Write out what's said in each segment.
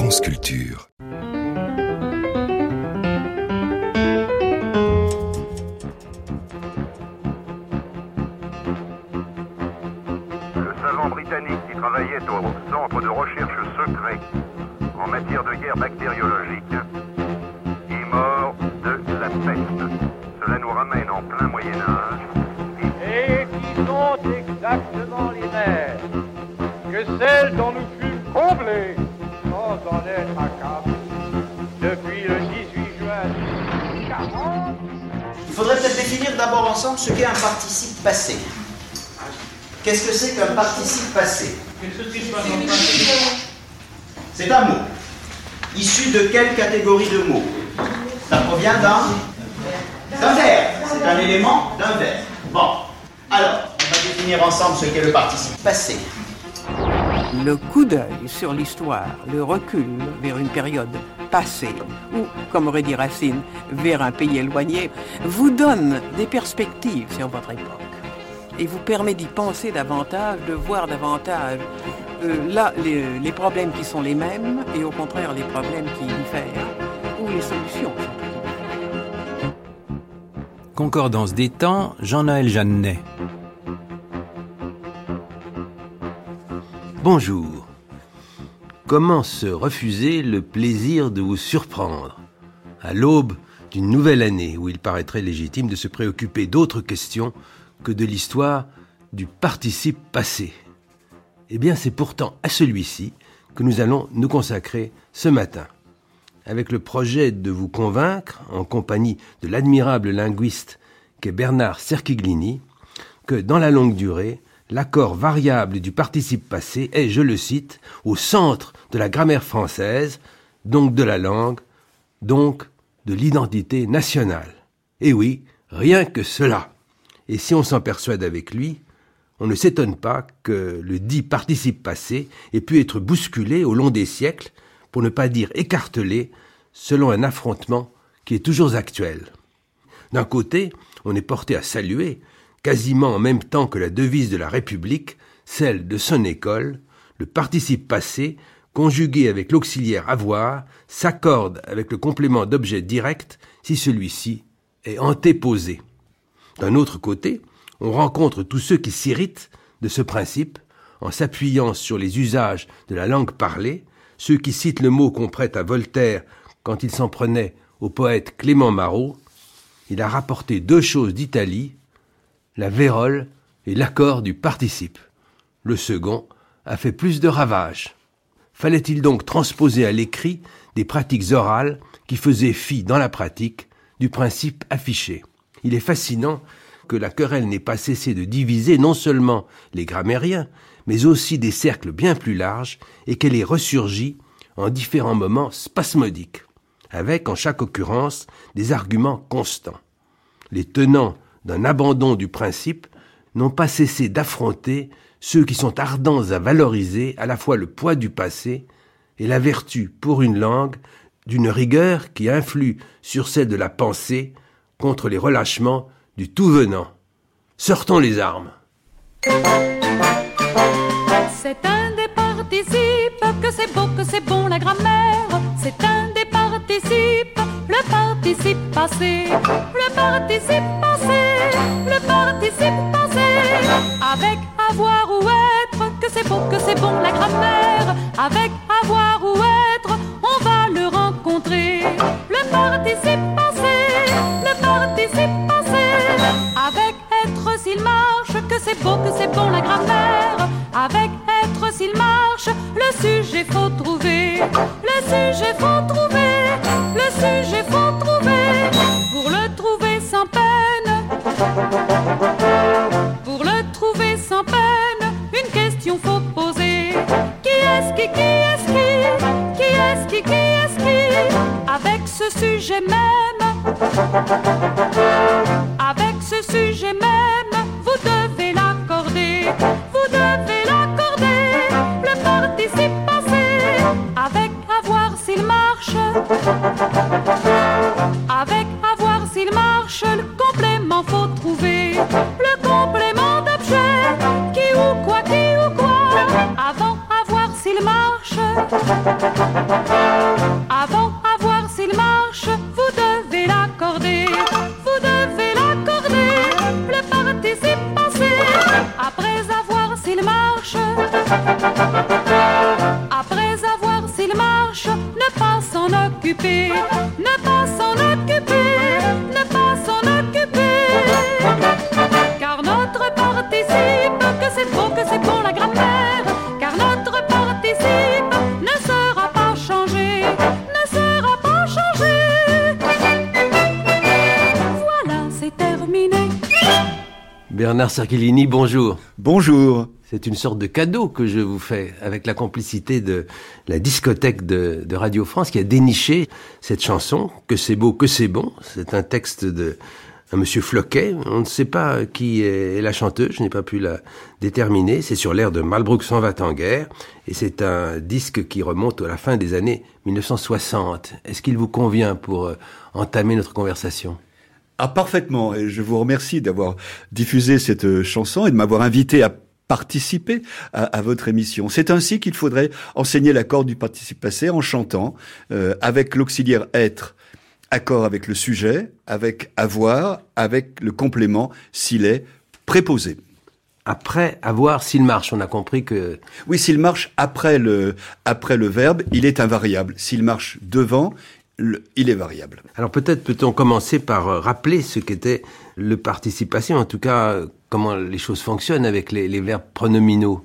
France Culture. Britannique qui travaillait au centre de recherche secret en matière de guerre bactériologique est mort de la peste. Cela nous ramène en plein Moyen-Âge. Et qui sont exactement les mêmes que celles dont nous fûmes comblés sans en être accablés depuis le 18 juin 40. Il faudrait peut-être définir d'abord ensemble ce qu'est un participe passé. Qu'est-ce que c'est qu'un participe passé? C'est un mot. Issu de quelle catégorie de mots? Ça provient d'un verbe. C'est un élément d'un verbe. Bon. Alors, on va définir ensemble ce qu'est le participe passé. Le coup d'œil sur l'histoire, le recul vers une période passée, ou, comme aurait dit Racine, vers un pays éloigné, vous donne des perspectives sur votre époque. Et vous permet d'y penser davantage, de voir davantage là les problèmes qui sont les mêmes et au contraire les problèmes qui diffèrent ou les solutions. Concordance des temps, Jean-Noël Jeannet. Bonjour. Comment se refuser le plaisir de vous surprendre à l'aube d'une nouvelle année où il paraîtrait légitime de se préoccuper d'autres questions que de l'histoire du participe passé. Eh bien, c'est pourtant à celui-ci que nous allons nous consacrer ce matin, avec le projet de vous convaincre, en compagnie de l'admirable linguiste qu'est Bernard Cerchiglini, que dans la longue durée, l'accord variable du participe passé est, je le cite, au centre de la grammaire française, donc de la langue, donc de l'identité nationale. Et oui, rien que cela. Et si on s'en persuade avec lui, on ne s'étonne pas que le dit participe passé ait pu être bousculé au long des siècles, pour ne pas dire écartelé, selon un affrontement qui est toujours actuel. D'un côté, on est porté à saluer, quasiment en même temps que la devise de la République, celle de son école, le participe passé, conjugué avec l'auxiliaire avoir, s'accorde avec le complément d'objet direct si celui-ci est antéposé. D'un autre côté, on rencontre tous ceux qui s'irritent de ce principe en s'appuyant sur les usages de la langue parlée, ceux qui citent le mot qu'on prête à Voltaire quand il s'en prenait au poète Clément Marot. Il a rapporté deux choses d'Italie, la vérole et l'accord du participe. Le second a fait plus de ravages. Fallait-il donc transposer à l'écrit des pratiques orales qui faisaient fi dans la pratique du principe affiché? Il est fascinant que la querelle n'ait pas cessé de diviser non seulement les grammairiens, mais aussi des cercles bien plus larges, et qu'elle ait ressurgi en différents moments spasmodiques, avec en chaque occurrence des arguments constants. Les tenants d'un abandon du principe n'ont pas cessé d'affronter ceux qui sont ardents à valoriser à la fois le poids du passé et la vertu pour une langue d'une rigueur qui influe sur celle de la pensée contre les relâchements du tout venant. Sortons les armes. C'est un des participes, que c'est bon la grammaire. C'est un des participes, le participe passé. Le participe passé, le participe passé. Avec avoir ou être, que c'est bon la grammaire. Avec avoir ou être, on va le rencontrer. Le participe passé, le participe passé. Avec être s'il marche, que c'est bon la grammaire. Avec être s'il marche, le sujet faut trouver. Le sujet faut trouver, le sujet faut trouver. Pour le trouver sans peine, pour le trouver sans peine, une question faut poser. Qui est-ce qui est-ce qui est-ce qui est-ce qui? Avec ce sujet même, avec ce sujet même, vous devez l'accorder, vous devez l'accorder. Le participe passé, avec avoir s'il marche, avec avoir s'il marche, le complément faut trouver, le complément d'objet, qui ou quoi, avant avoir s'il marche. Avant, à voir s'il marche, vous devez l'accorder. Vous devez l'accorder, le participe passé. Après avoir s'il marche, après avoir s'il marche, ne pas s'en occuper, ne pas s'en occuper, ne pas s'en occuper. Car notre participe, que c'est bon la grammaire, car notre participe ne sera pas changé, ne sera pas changé. Voilà, c'est terminé. Bernard Cerchellini, bonjour. Bonjour. C'est une sorte de cadeau que je vous fais avec la complicité de la discothèque de Radio France qui a déniché cette chanson, Que c'est beau, que c'est bon. C'est un texte de un monsieur Floquet. On ne sait pas qui est la chanteuse, je n'ai pas pu la déterminer. C'est sur l'air de Malbrook s'en va en guerre. Et c'est un disque qui remonte à la fin des années 1960. Est-ce qu'il vous convient pour entamer notre conversation ? Ah, parfaitement. Et je vous remercie d'avoir diffusé cette chanson et de m'avoir invité à participer à votre émission. C'est ainsi qu'il faudrait enseigner l'accord du participe passé en chantant avec l'auxiliaire être, accord avec le sujet, avec avoir, avec le complément s'il est préposé. Après avoir s'il marche, on a compris que... Oui, s'il marche après le verbe, il est invariable. S'il marche devant, il est variable. Alors peut-être peut-on commencer par rappeler ce qu'était le participe passé, en tout cas comment les choses fonctionnent avec les verbes pronominaux.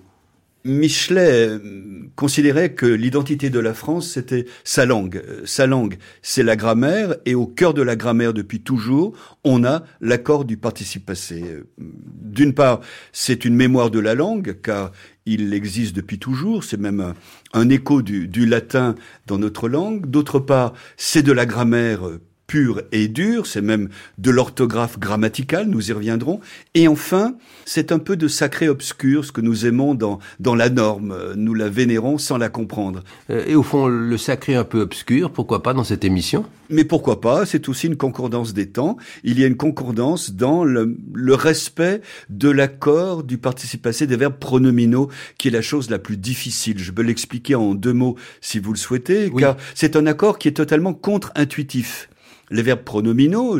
Michelet considérait que l'identité de la France, c'était sa langue. Sa langue, c'est la grammaire, et au cœur de la grammaire, depuis toujours, on a l'accord du participe passé. D'une part, c'est une mémoire de la langue, car il existe depuis toujours, c'est même un écho du latin dans notre langue. D'autre part, c'est de la grammaire pure et dure, c'est même de l'orthographe grammaticale, nous y reviendrons. Et enfin, c'est un peu de sacré obscur, ce que nous aimons dans la norme. Nous la vénérons sans la comprendre. Et au fond, le sacré un peu obscur, pourquoi pas dans cette émission ? Mais pourquoi pas ? C'est aussi une concordance des temps. Il y a une concordance dans le respect de l'accord du participe passé des verbes pronominaux, qui est la chose la plus difficile. Je peux l'expliquer en 2 mots si vous le souhaitez, oui. Car c'est un accord qui est totalement contre-intuitif. Les verbes pronominaux,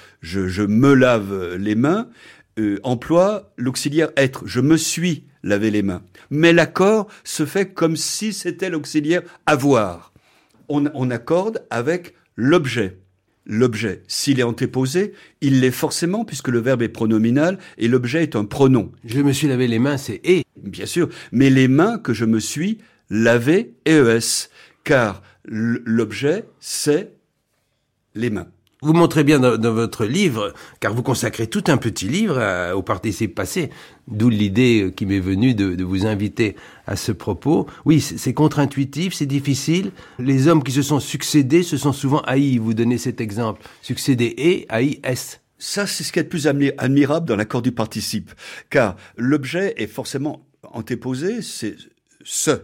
je me lave les mains, emploient l'auxiliaire être. Je me suis lavé les mains. Mais l'accord se fait comme si c'était l'auxiliaire avoir. On accorde avec l'objet. L'objet, s'il est antéposé, il l'est forcément puisque le verbe est pronominal et l'objet est un pronom. Je me suis lavé les mains, c'est « et ». Bien sûr, mais les mains que je me suis lavé, ES, car l'objet, c'est les mains. Vous montrez bien dans votre livre, car vous consacrez tout un petit livre au participe passé, d'où l'idée qui m'est venue de vous inviter à ce propos. Oui, c'est contre-intuitif, c'est difficile. Les hommes qui se sont succédés se sont souvent haïs. Vous donnez cet exemple. Succédé et haï S. Ça, c'est ce qui est le plus admirable dans l'accord du participe, car l'objet est forcément antéposé, c'est ce.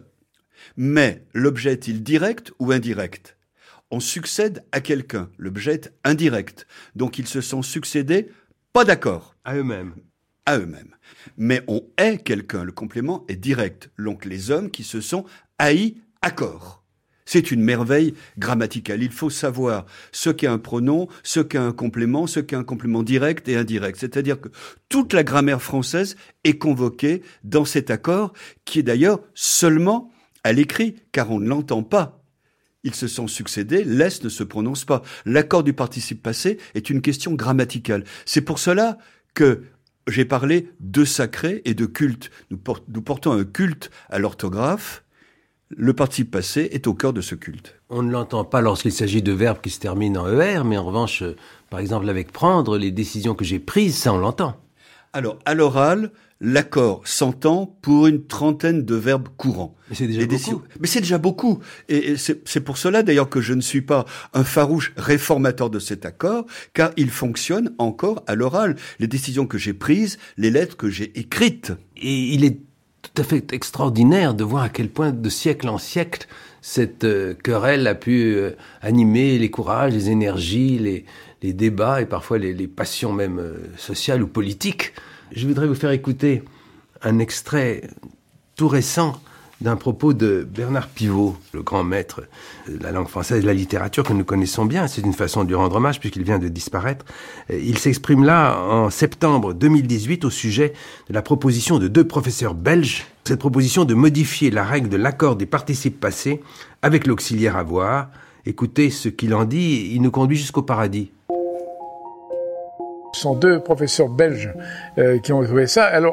Mais l'objet est-il direct ou indirect ? On succède à quelqu'un, l'objet est indirect. Donc ils se sont succédés, pas d'accord. À eux-mêmes. À eux-mêmes. Mais on est quelqu'un, le complément est direct. Donc les hommes qui se sont haïs, accord. C'est une merveille grammaticale. Il faut savoir ce qu'est un pronom, ce qu'est un complément direct et indirect. C'est-à-dire que toute la grammaire française est convoquée dans cet accord, qui est d'ailleurs seulement à l'écrit, car on ne l'entend pas. Ils se sont succédés, l'S ne se prononce pas. L'accord du participe passé est une question grammaticale. C'est pour cela que j'ai parlé de sacré et de culte. Nous portons un culte à l'orthographe. Le participe passé est au cœur de ce culte. On ne l'entend pas lorsqu'il s'agit de verbes qui se terminent en ER, mais en revanche, par exemple avec prendre, les décisions que j'ai prises, ça on l'entend. Alors, à l'oral, l'accord s'entend pour une 30aine de verbes courants. Mais c'est déjà beaucoup. Mais c'est déjà beaucoup. Et c'est pour cela d'ailleurs que je ne suis pas un farouche réformateur de cet accord, car il fonctionne encore à l'oral. Les décisions que j'ai prises, les lettres que j'ai écrites. Et il est tout à fait extraordinaire de voir à quel point, de siècle en siècle, cette querelle a pu animer les courages, les énergies, les débats et parfois les passions même sociales ou politiques. Je voudrais vous faire écouter un extrait tout récent d'un propos de Bernard Pivot, le grand maître de la langue française et de la littérature que nous connaissons bien. C'est une façon de lui rendre hommage puisqu'il vient de disparaître. Il s'exprime là en septembre 2018 au sujet de la proposition de 2 professeurs belges. Cette proposition de modifier la règle de l'accord des participes passés avec l'auxiliaire avoir. Écoutez ce qu'il en dit, il nous conduit jusqu'au paradis. Ce sont 2 professeurs belges qui ont trouvé ça. Alors,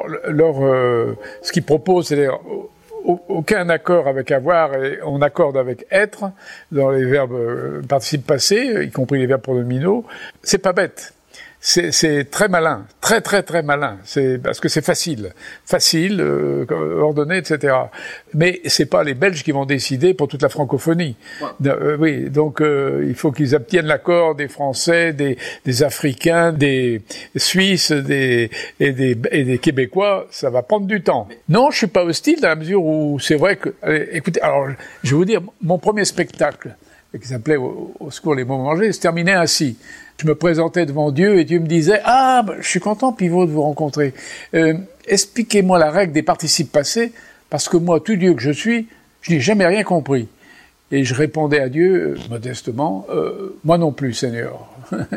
ce qu'ils proposent, c'est aucun accord avec avoir, et on accorde avec être dans les verbes participes passés, y compris les verbes pronominaux. C'est pas bête. C'est très malin, très très très malin. C'est parce que c'est facile, ordonné, etc. Mais c'est pas les Belges qui vont décider pour toute la francophonie. Oui, donc il faut qu'ils obtiennent l'accord des Français, des Africains, des Suisses, et des Québécois. Ça va prendre du temps. Non, je suis pas hostile dans la mesure où c'est vrai que. Écoutez, alors je vais vous dire, mon premier spectacle qui s'appelait Au secours les mots mangés se terminait ainsi. Je me présentais devant Dieu et Dieu me disait « Ah, je suis content, Pivot, de vous rencontrer. Expliquez-moi la règle des participes passés, parce que moi, tout Dieu que je suis, je n'ai jamais rien compris. » Et je répondais à Dieu, modestement, « Moi non plus, Seigneur. »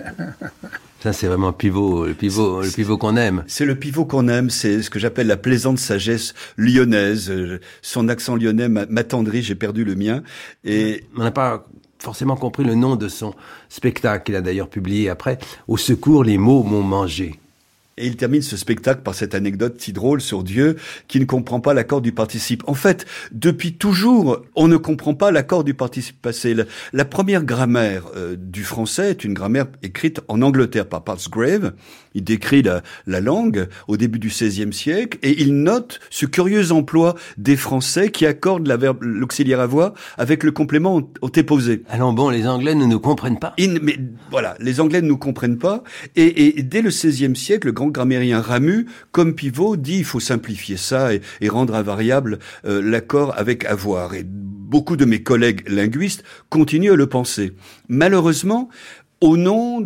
Ça, c'est vraiment le pivot qu'on aime. C'est le pivot qu'on aime, c'est ce que j'appelle la plaisante sagesse lyonnaise. Son accent lyonnais m'attendrit, j'ai perdu le mien. Et on n'a pas forcément compris le nom de son spectacle, qu'il a d'ailleurs publié après, « Au secours, les mots m'ont mangé ». Et il termine ce spectacle par cette anecdote si drôle sur Dieu qui ne comprend pas l'accord du participe. En fait, depuis toujours, on ne comprend pas l'accord du participe passé. La première grammaire du français est une grammaire écrite en Angleterre par Palsgrave. Il décrit la langue au début du XVIe siècle et il note ce curieux emploi des Français qui accordent l'auxiliaire avoir avec le complément au T posé. Alors bon, les Anglais ne nous comprennent pas. Mais voilà, les Anglais ne nous comprennent pas. Et dès le XVIe siècle, le grand grammairien Ramu, comme Pivot, dit il faut simplifier ça et rendre invariable l'accord avec avoir. Et beaucoup de mes collègues linguistes continuent à le penser. Malheureusement, au nom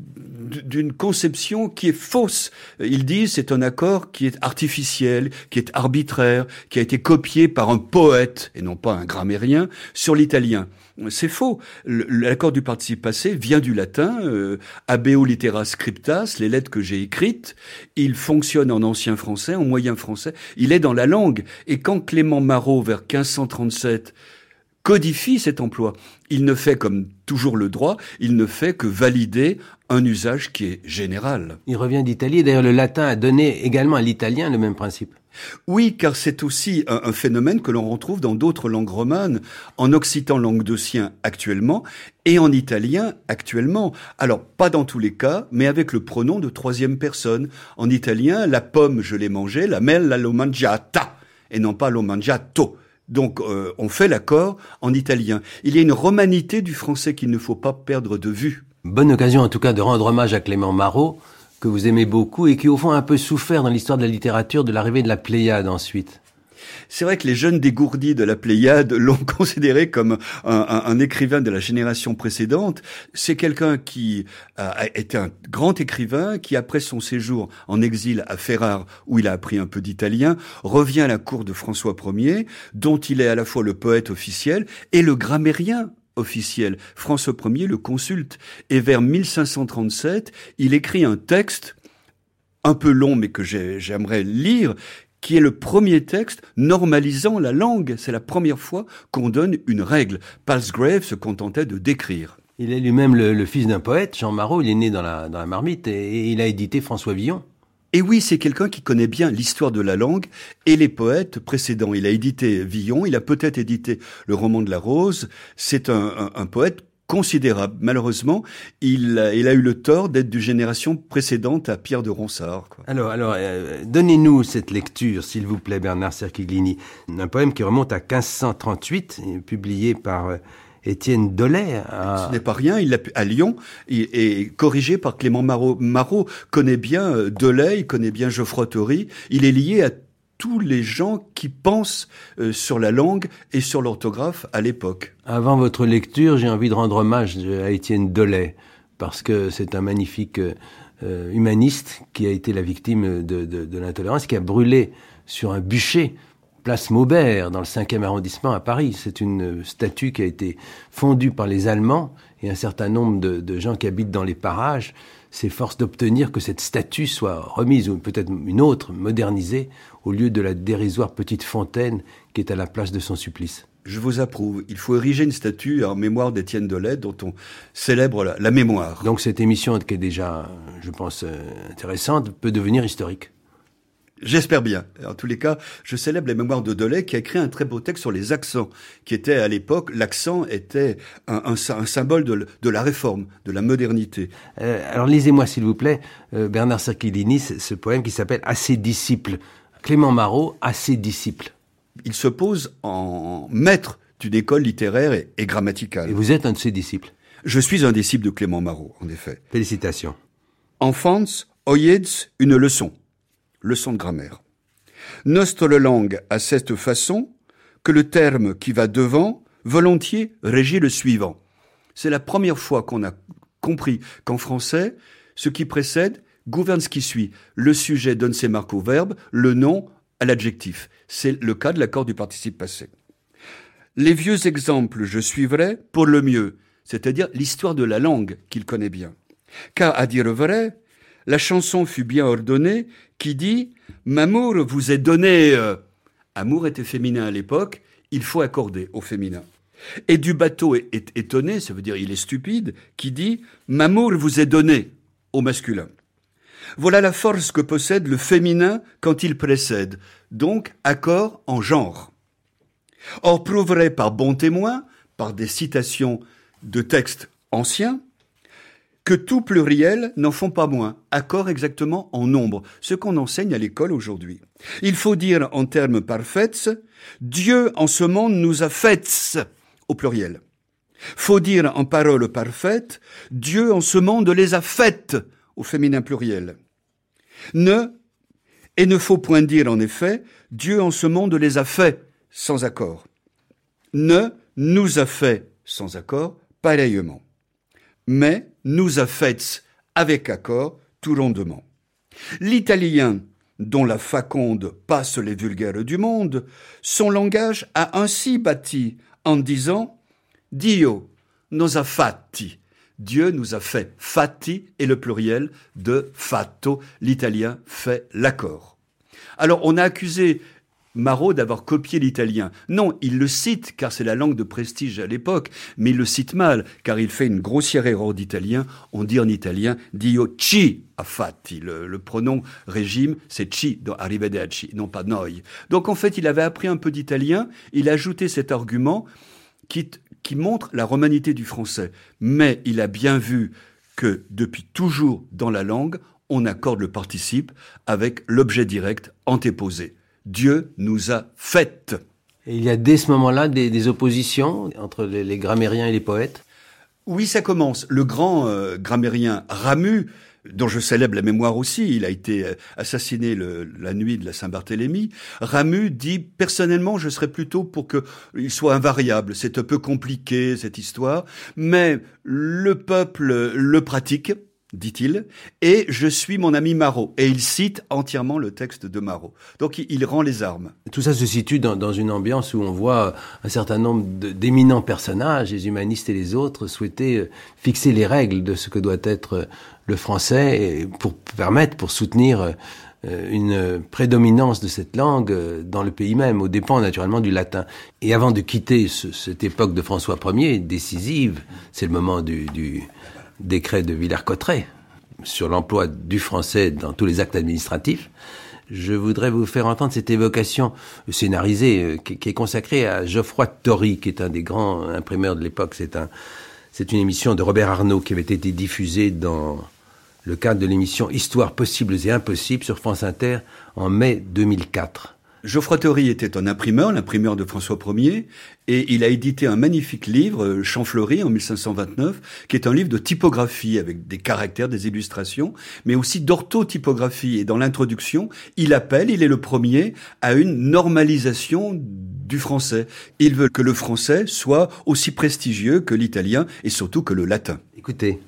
d'une conception qui est fausse. Ils disent c'est un accord qui est artificiel, qui est arbitraire, qui a été copié par un poète, et non pas un grammairien, sur l'italien. C'est faux. L'accord du participe passé vient du latin, habeo litera scriptas, les lettres que j'ai écrites. Il fonctionne en ancien français, en moyen français. Il est dans la langue. Et quand Clément Marot, vers 1537, codifie cet emploi, il ne fait, comme toujours le droit, il ne fait que valider un usage qui est général. Il revient d'Italie. D'ailleurs, le latin a donné également à l'italien le même principe. Oui, car c'est aussi un phénomène que l'on retrouve dans d'autres langues romanes, en occitan languedocien actuellement, et en italien actuellement. Alors, pas dans tous les cas, mais avec le pronom de troisième personne. En italien, la pomme, je l'ai mangée, la mela l'ho mangiata, et non pas l'ho mangiato. Donc, on fait l'accord en italien. Il y a une romanité du français qu'il ne faut pas perdre de vue. Bonne occasion, en tout cas, de rendre hommage à Clément Marot, que vous aimez beaucoup et qui, au fond, a un peu souffert dans l'histoire de la littérature de l'arrivée de la Pléiade ensuite. C'est vrai que les jeunes dégourdis de la Pléiade l'ont considéré comme un écrivain de la génération précédente. C'est quelqu'un qui a été un grand écrivain qui, après son séjour en exil à Ferrare, où il a appris un peu d'italien, revient à la cour de François Ier, dont il est à la fois le poète officiel et le grammairien officiel. François Ier le consulte. Et vers 1537, il écrit un texte un peu long, mais que j'aimerais lire, qui est le premier texte normalisant la langue. C'est la première fois qu'on donne une règle. Palsgrave se contentait de décrire. Il est lui-même le fils d'un poète, Jean Marot. Il est né dans la marmite et il a édité François Villon. Et oui, c'est quelqu'un qui connaît bien l'histoire de la langue et les poètes précédents. Il a édité Villon, il a peut-être édité le roman de la Rose. C'est un poète considérable. Malheureusement, il a eu le tort d'être d'une génération précédente à Pierre de Ronsard. Quoi. Alors, donnez-nous cette lecture, s'il vous plaît, Bernard Cerchiglini. Un poème qui remonte à 1538, publié par Étienne Dolay. Ce n'est pas rien, il l'a à Lyon, et corrigé par Clément Marot. Marot connaît bien Dolay, il connaît bien Geoffroy Tory. Il est lié à tous les gens qui pensent sur la langue et sur l'orthographe à l'époque. Avant votre lecture, j'ai envie de rendre hommage à Étienne Dolay, parce que c'est un magnifique humaniste qui a été la victime de l'intolérance, qui a brûlé sur un bûcher place Maubert, dans le 5e arrondissement à Paris. C'est une statue qui a été fondue par les Allemands, et un certain nombre de gens qui habitent dans les parages s'efforcent d'obtenir que cette statue soit remise, ou peut-être une autre, modernisée, au lieu de la dérisoire petite fontaine qui est à la place de son supplice. Je vous approuve. Il faut ériger une statue en mémoire d'Étienne Dellet, dont on célèbre la mémoire. Donc cette émission, qui est déjà, je pense, intéressante, peut devenir historique. J'espère bien. En tous les cas, je célèbre la mémoire de Dellet, qui a écrit un très beau texte sur les accents, qui était à l'époque, l'accent était un symbole de la réforme, de la modernité. Alors lisez-moi s'il vous plaît, Bernard Sacchellini, ce poème qui s'appelle « À ses disciples ». Clément Marot, « À ses disciples ». Il se pose en maître d'une école littéraire et grammaticale. Et vous êtes un de ses disciples? Je suis un disciple de Clément Marot, en effet. Félicitations. Enfants, oyez une leçon. Leçon de grammaire. Notre langue a cette façon que le terme qui va devant, volontiers, régit le suivant. C'est la première fois qu'on a compris qu'en français, ce qui précède gouverne ce qui suit. Le sujet donne ses marques au verbe, le nom à l'adjectif. C'est le cas de l'accord du participe passé. Les vieux exemples je suivrai pour le mieux, c'est-à-dire l'histoire de la langue qu'il connaît bien. Car, à dire vrai, la chanson fut bien ordonnée qui dit « M'amour vous est donné ». Amour était féminin à l'époque, il faut accorder au féminin. Et du bateau est étonné, ça veut dire il est stupide, qui dit « M'amour vous est donné » au masculin. Voilà la force que possède le féminin quand il précède, donc accord en genre. Or, prouverait par bon témoin, par des citations de textes anciens, que tout pluriel n'en font pas moins, accord exactement en nombre, ce qu'on enseigne à l'école aujourd'hui. Il faut dire en termes parfaits, Dieu en ce monde nous a faits, au pluriel. Faut dire en paroles parfaites, Dieu en ce monde les a faites, au féminin pluriel. Ne faut point dire en effet, Dieu en ce monde les a faits, sans accord. Ne nous a fait, sans accord, pareillement. Mais nous a fait avec accord tout rondement. L'italien, dont la faconde passe les vulgaires du monde, son langage a ainsi bâti en disant « Dio nos a fatti ». Dieu nous a fait. Fatti est le pluriel de fatto. L'italien fait l'accord. Alors on a accusé Marot d'avoir copié l'italien. Non, il le cite, car c'est la langue de prestige à l'époque, mais il le cite mal, car il fait une grossière erreur d'italien. On dit en italien « Dio ci ha fatti ». Le pronom régime, c'est « ci », dans « arrivederci », non pas « noi ». Donc en fait, il avait appris un peu d'italien, il a ajouté cet argument qui montre la romanité du français. Mais il a bien vu que depuis toujours dans la langue, on accorde le participe avec l'objet direct antéposé. Dieu nous a faites. Et il y a dès ce moment-là des oppositions entre les grammairiens et les poètes? Oui, ça commence. Le grand grammairien Ramu, dont je célèbre la mémoire aussi, il a été assassiné la nuit de la Saint-Barthélemy. Ramu dit, personnellement, je serais plutôt pour qu'il soit invariable. C'est un peu compliqué, cette histoire, mais le peuple le pratique, dit-il, et je suis mon ami Marot. Et il cite entièrement le texte de Marot. Donc il rend les armes. Tout ça se situe dans une ambiance où on voit un certain nombre d'éminents personnages, les humanistes et les autres, souhaiter fixer les règles de ce que doit être le français pour soutenir une prédominance de cette langue dans le pays même, aux dépens naturellement du latin. Et avant de quitter cette époque de François Ier, décisive, c'est le moment du décret de Villers-Cotterêts sur l'emploi du français dans tous les actes administratifs, je voudrais vous faire entendre cette évocation scénarisée qui est consacrée à Geoffroy Tory, qui est un des grands imprimeurs de l'époque. C'est une émission de Robert Arnault qui avait été diffusée dans le cadre de l'émission Histoires possibles et impossibles sur France Inter en mai 2004. Geoffroy Tory était un imprimeur, l'imprimeur de François Ier, et il a édité un magnifique livre, Champfleury, en 1529, qui est un livre de typographie, avec des caractères, des illustrations, mais aussi d'orthotypographie. Et dans l'introduction, il est le premier, à une normalisation du français. Il veut que le français soit aussi prestigieux que l'italien, et surtout que le latin. Écoutez.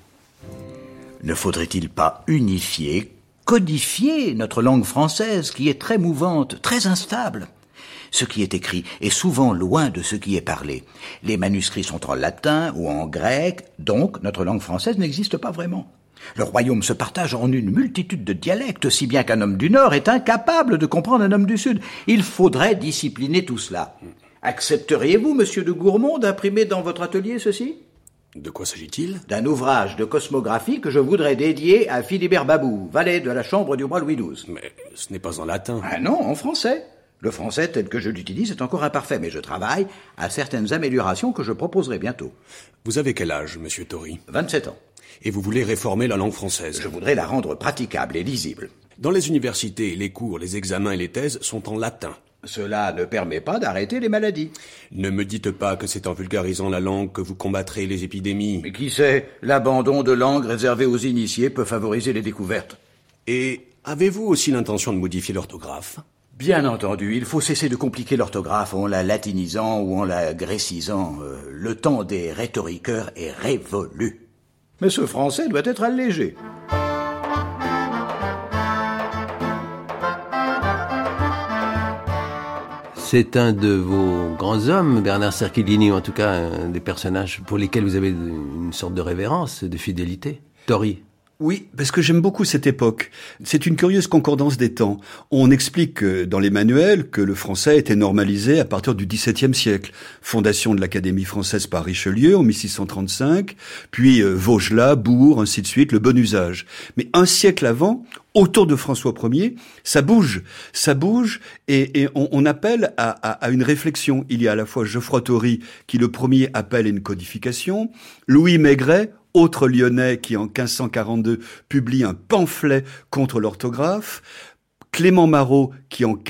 Ne faudrait-il pas unifier, codifier notre langue française, qui est très mouvante, très instable? Ce qui est écrit est souvent loin de ce qui est parlé. Les manuscrits sont en latin ou en grec, donc notre langue française n'existe pas vraiment. Le royaume se partage en une multitude de dialectes, si bien qu'un homme du Nord est incapable de comprendre un homme du Sud. Il faudrait discipliner tout cela. Accepteriez-vous, monsieur de Gourmont, d'imprimer dans votre atelier ceci ? De quoi s'agit-il ? D'un ouvrage de cosmographie que je voudrais dédier à Philibert Babou, valet de la chambre du roi Louis XII. Mais ce n'est pas en latin. Ah non, en français. Le français tel que je l'utilise est encore imparfait, mais je travaille à certaines améliorations que je proposerai bientôt. Vous avez quel âge, monsieur Tory ? 27 ans. Et vous voulez réformer la langue française ? Je voudrais la rendre praticable et lisible. Dans les universités, les cours, les examens et les thèses sont en latin. Cela ne permet pas d'arrêter les maladies. Ne me dites pas que c'est en vulgarisant la langue que vous combattrez les épidémies. Mais qui sait, l'abandon de langue réservée aux initiés peut favoriser les découvertes. Et avez-vous aussi l'intention de modifier l'orthographe ? Bien entendu, il faut cesser de compliquer l'orthographe en la latinisant ou en la grécisant. Le temps des rhétoriqueurs est révolu. Mais ce français doit être allégé. C'est un de vos grands hommes, Bernard Cerchilini, ou en tout cas un des personnages pour lesquels vous avez une sorte de révérence, de fidélité. Tory. Oui, parce que j'aime beaucoup cette époque. C'est une curieuse concordance des temps. On explique dans les manuels que le français a été normalisé à partir du XVIIe siècle. Fondation de l'Académie française par Richelieu en 1635, puis Vaugelas, Bourg, ainsi de suite, le bon usage. Mais un siècle avant, autour de François Ier, ça bouge, et on appelle à une réflexion. Il y a à la fois Geoffroy Tory qui le premier appelle à une codification, Louis Maigret, autre Lyonnais qui en 1542 publie un pamphlet contre l'orthographe, Clément Marot qui en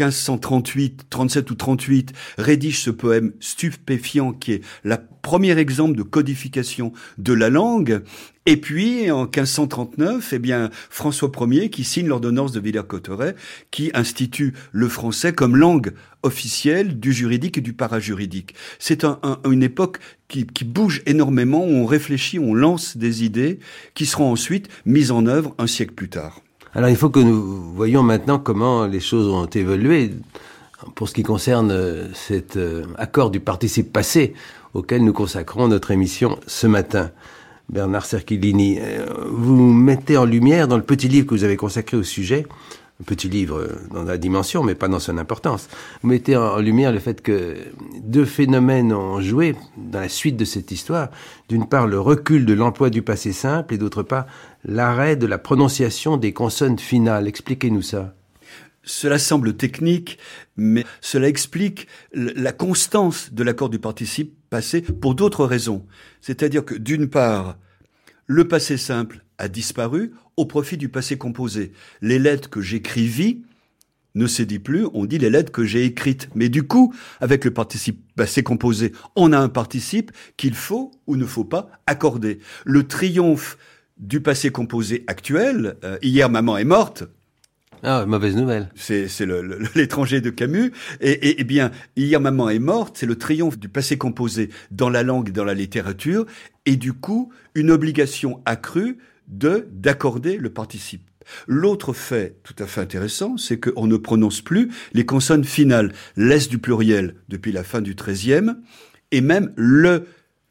37 ou 38 rédige ce poème stupéfiant qui est le premier exemple de codification de la langue. Et puis, en 1539, François Ier qui signe l'ordonnance de Villers-Cotterêts qui institue le français comme langue officielle du juridique et du parajuridique. C'est une époque qui bouge énormément, où on réfléchit, on lance des idées qui seront ensuite mises en œuvre un siècle plus tard. Alors il faut que nous voyions maintenant comment les choses ont évolué pour ce qui concerne cet accord du participe passé auquel nous consacrons notre émission ce matin. Bernard Cerchilini, vous mettez en lumière dans le petit livre que vous avez consacré au sujet, un petit livre dans la dimension mais pas dans son importance, vous mettez en lumière le fait que deux phénomènes ont joué dans la suite de cette histoire. D'une part, le recul de l'emploi du passé simple et d'autre part, l'arrêt de la prononciation des consonnes finales. Expliquez-nous ça. Cela semble technique, mais cela explique la constance de l'accord du participe passé pour d'autres raisons. C'est-à-dire que, d'une part, le passé simple a disparu au profit du passé composé. Les lettres que j'écrivis ne se dit plus, on dit les lettres que j'ai écrites. Mais du coup, avec le participe passé composé, on a un participe qu'il faut ou ne faut pas accorder. Le triomphe du passé composé actuel, hier maman est morte. Ah, mauvaise nouvelle. C'est l'étranger de Camus. Et bien, hier maman est morte, c'est le triomphe du passé composé dans la langue et dans la littérature, et du coup, une obligation accrue d'accorder le participe. L'autre fait tout à fait intéressant, c'est qu'on ne prononce plus les consonnes finales, l'S du pluriel depuis la fin du XIIIe, et même le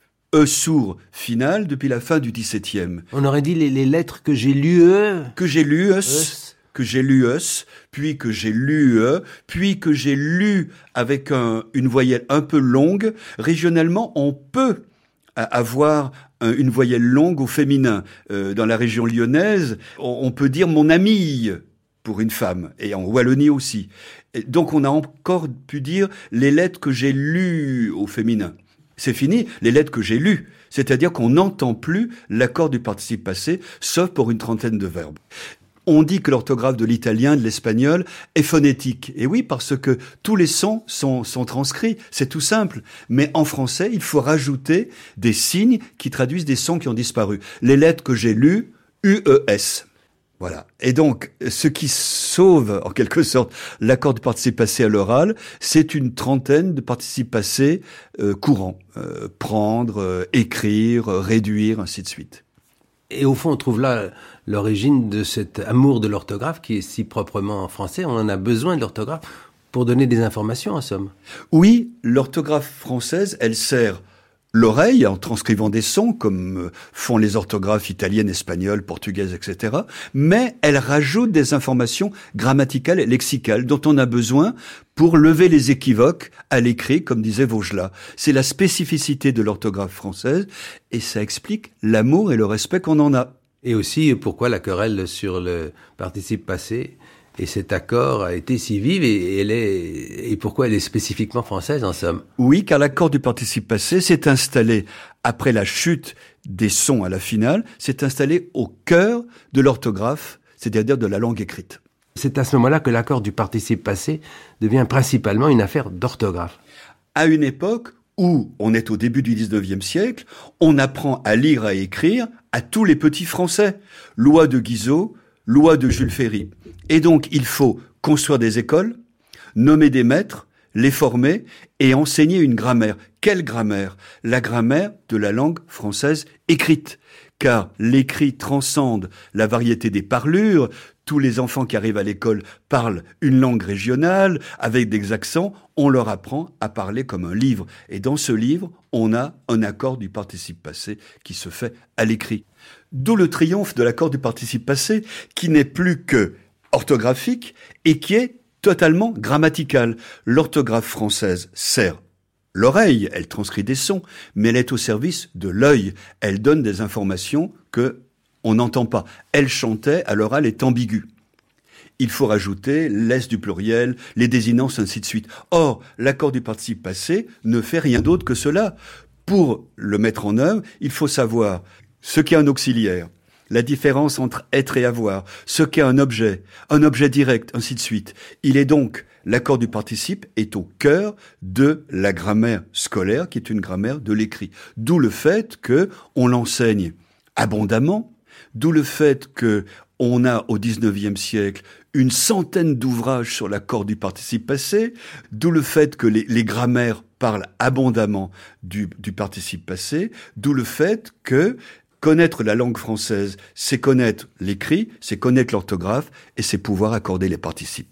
E sourd final depuis la fin du XVIIe. On aurait dit les lettres que j'ai lues, que j'ai lues, que j'ai lu us, puis que j'ai lu puis que j'ai lu avec une voyelle un peu longue. Régionalement, on peut avoir une voyelle longue au féminin. Dans la région lyonnaise, on peut dire mon amie pour une femme, et en Wallonie aussi. Et donc on a encore pu dire les lettres que j'ai lues au féminin. C'est fini, les lettres que j'ai lues. C'est-à-dire qu'on n'entend plus l'accord du participe passé, sauf pour une trentaine de verbes. On dit que l'orthographe de l'italien, de l'espagnol, est phonétique. Et oui, parce que tous les sons sont transcrits. C'est tout simple. Mais en français, il faut rajouter des signes qui traduisent des sons qui ont disparu. Les lettres que j'ai lues, UES. Voilà. Et donc, ce qui sauve, en quelque sorte, l'accord du participe passé à l'oral, c'est une trentaine de participes passés courants. Prendre, écrire, réduire, ainsi de suite. Et au fond, on trouve là l'origine de cet amour de l'orthographe qui est si proprement français. On en a besoin de l'orthographe pour donner des informations, en somme. Oui, l'orthographe française, elle sert l'oreille en transcrivant des sons, comme font les orthographes italiennes, espagnoles, portugaises, etc. Mais elle rajoute des informations grammaticales et lexicales dont on a besoin pour lever les équivoques à l'écrit, comme disait Vaugelas. C'est la spécificité de l'orthographe française et ça explique l'amour et le respect qu'on en a. Et aussi pourquoi la querelle sur le participe passé et cet accord a été si vive et pourquoi elle est spécifiquement française, en somme. Oui, car l'accord du participe passé s'est installé après la chute des sons à la finale, s'est installé au cœur de l'orthographe, c'est-à-dire de la langue écrite. C'est à ce moment-là que l'accord du participe passé devient principalement une affaire d'orthographe. À une époque où on est au début du 19e siècle, on apprend à lire et à écrire à tous les petits Français. Loi de Guizot, loi de Jules Ferry. Et donc, il faut construire des écoles, nommer des maîtres, les former et enseigner une grammaire. Quelle grammaire ? La grammaire de la langue française écrite. Car l'écrit transcende la variété des parlures. Tous les enfants qui arrivent à l'école parlent une langue régionale, avec des accents. On leur apprend à parler comme un livre. Et dans ce livre, on a un accord du participe passé qui se fait à l'écrit. D'où le triomphe de l'accord du participe passé, qui n'est plus que orthographique et qui est totalement grammatical. L'orthographe française sert l'oreille, elle transcrit des sons, mais elle est au service de l'œil. Elle donne des informations que on n'entend pas. Elle chantait, à l'oral est ambigu. Il faut rajouter l'ess du pluriel, les désinences, ainsi de suite. Or, l'accord du participe passé ne fait rien d'autre que cela. Pour le mettre en œuvre, il faut savoir ce qu'est un auxiliaire, la différence entre être et avoir, ce qu'est un objet direct, ainsi de suite. Il est donc, l'accord du participe est au cœur de la grammaire scolaire, qui est une grammaire de l'écrit. D'où le fait que on l'enseigne abondamment, d'où le fait que on a au 19e siècle une centaine d'ouvrages sur l'accord du participe passé, d'où le fait que les grammaires parlent abondamment du participe passé, d'où le fait que connaître la langue française, c'est connaître l'écrit, c'est connaître l'orthographe et c'est pouvoir accorder les participes.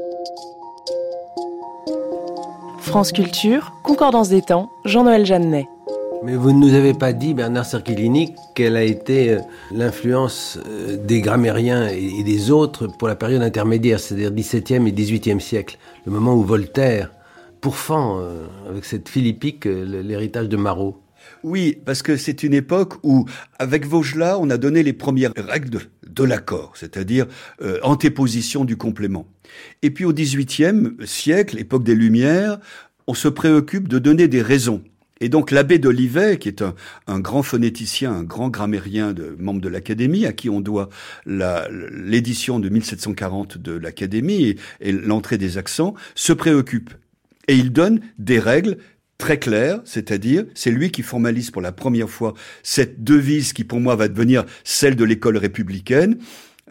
France Culture, Concordance des temps, Jean-Noël Jeannet. Mais vous ne nous avez pas dit, Bernard Cerchilini, quelle a été l'influence des grammairiens et des autres pour la période intermédiaire, c'est-à-dire 17e et 18e siècle, le moment où Voltaire pourfend avec cette philippique l'héritage de Marot. Oui, parce que c'est une époque où, avec Vaugelas, on a donné les premières règles de l'accord, c'est-à-dire antéposition du complément. Et puis au XVIIIe siècle, époque des Lumières, on se préoccupe de donner des raisons. Et donc l'abbé d'Olivet, qui est un grand phonéticien, un grand grammairien, membre de l'Académie, à qui on doit l'édition de 1740 de l'Académie et l'entrée des accents, se préoccupe. Et il donne des règles très claires, c'est-à-dire c'est lui qui formalise pour la première fois cette devise qui pour moi va devenir celle de l'école républicaine.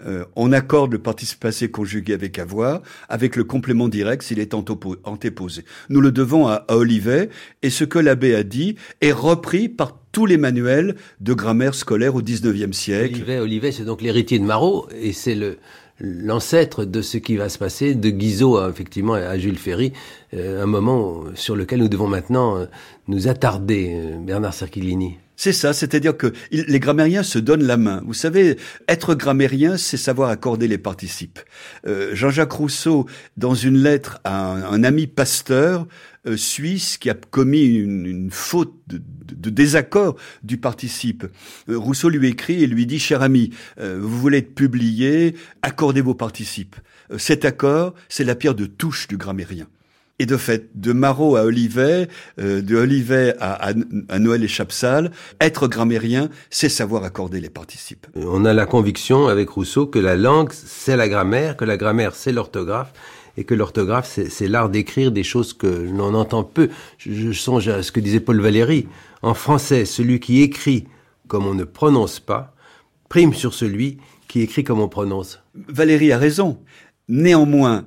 On accorde le participe passé conjugué avec avoir, avec le complément direct s'il est antéposé. Nous le devons à Olivet, et ce que l'abbé a dit est repris par tous les manuels de grammaire scolaire au XIXe siècle. Olivet, c'est donc l'héritier de Marot, et c'est l'ancêtre de ce qui va se passer de Guizot effectivement à Jules Ferry, un moment sur lequel nous devons maintenant nous attarder, Bernard Cerchilini. C'est ça, c'est-à-dire que les grammairiens se donnent la main. Vous savez, être grammairien, c'est savoir accorder les participes. Jean-Jacques Rousseau, dans une lettre à un ami pasteur suisse qui a commis une faute de désaccord du participe, Rousseau lui écrit et lui dit « Cher ami, vous voulez être publié, accordez vos participes. Cet accord, c'est la pierre de touche du grammairien. » Et de fait, de Marot à Olivet, de Olivet à Noël et Chapsal, être grammairien, c'est savoir accorder les participes. On a la conviction avec Rousseau que la langue, c'est la grammaire, que la grammaire, c'est l'orthographe, et que l'orthographe, c'est l'art d'écrire des choses que l'on entend peu. Je songe à ce que disait Paul Valéry. En français, celui qui écrit comme on ne prononce pas, prime sur celui qui écrit comme on prononce. Valéry a raison. Néanmoins,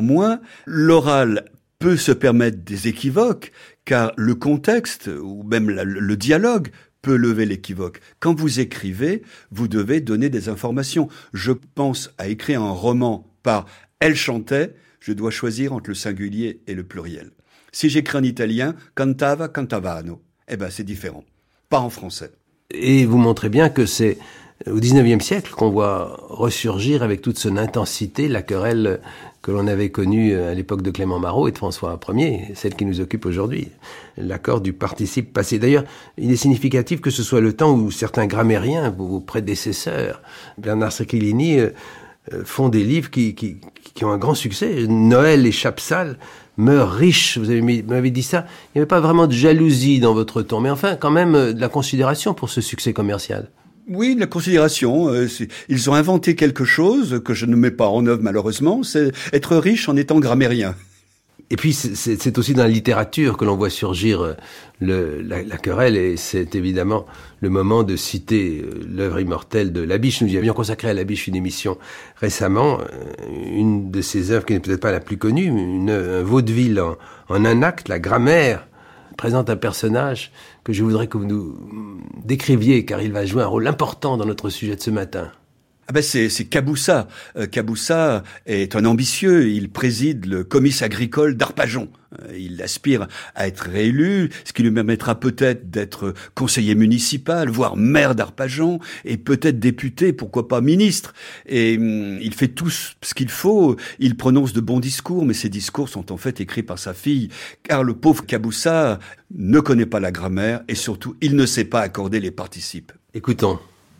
l'oral peut se permettre des équivoques, car le contexte, ou même le dialogue, peut lever l'équivoque. Quand vous écrivez, vous devez donner des informations. Je pense à écrire un roman par « Elle chantait », je dois choisir entre le singulier et le pluriel. Si j'écris en italien, cantava, cantavano, c'est différent. Pas en français. Et vous montrez bien que c'est au XIXe siècle qu'on voit ressurgir avec toute son intensité la querelle que l'on avait connue à l'époque de Clément Marot et de François Ier, celle qui nous occupe aujourd'hui, l'accord du participe passé. D'ailleurs, il est significatif que ce soit le temps où certains grammairiens, vos prédécesseurs, Bernard Cerchilini, font des livres qui ont un grand succès. Noël et Chapsal meurent riches, vous m'avez dit ça. Il n'y avait pas vraiment de jalousie dans votre ton, mais enfin, quand même, de la considération pour ce succès commercial. Oui, de la considération. Ils ont inventé quelque chose que je ne mets pas en œuvre malheureusement, c'est être riche en étant grammairien. Et puis c'est aussi dans la littérature que l'on voit surgir la querelle, et c'est évidemment le moment de citer l'œuvre immortelle de Labiche. Nous y avions consacré à Labiche une émission récemment, une de ses œuvres qui n'est peut-être pas la plus connue, un vaudeville en un acte, La Grammaire, présente un personnage que je voudrais que vous nous décriviez, car il va jouer un rôle important dans notre sujet de ce matin. C'est Caboussa. Caboussa est un ambitieux. Il préside le comice agricole d'Arpajon. Il aspire à être réélu, ce qui lui permettra peut-être d'être conseiller municipal, voire maire d'Arpajon, et peut-être député, pourquoi pas ministre. Et il fait tout ce qu'il faut. Il prononce de bons discours, mais ces discours sont en fait écrits par sa fille, car le pauvre Caboussa ne connaît pas la grammaire, et surtout, il ne sait pas accorder les participes. Écoutons.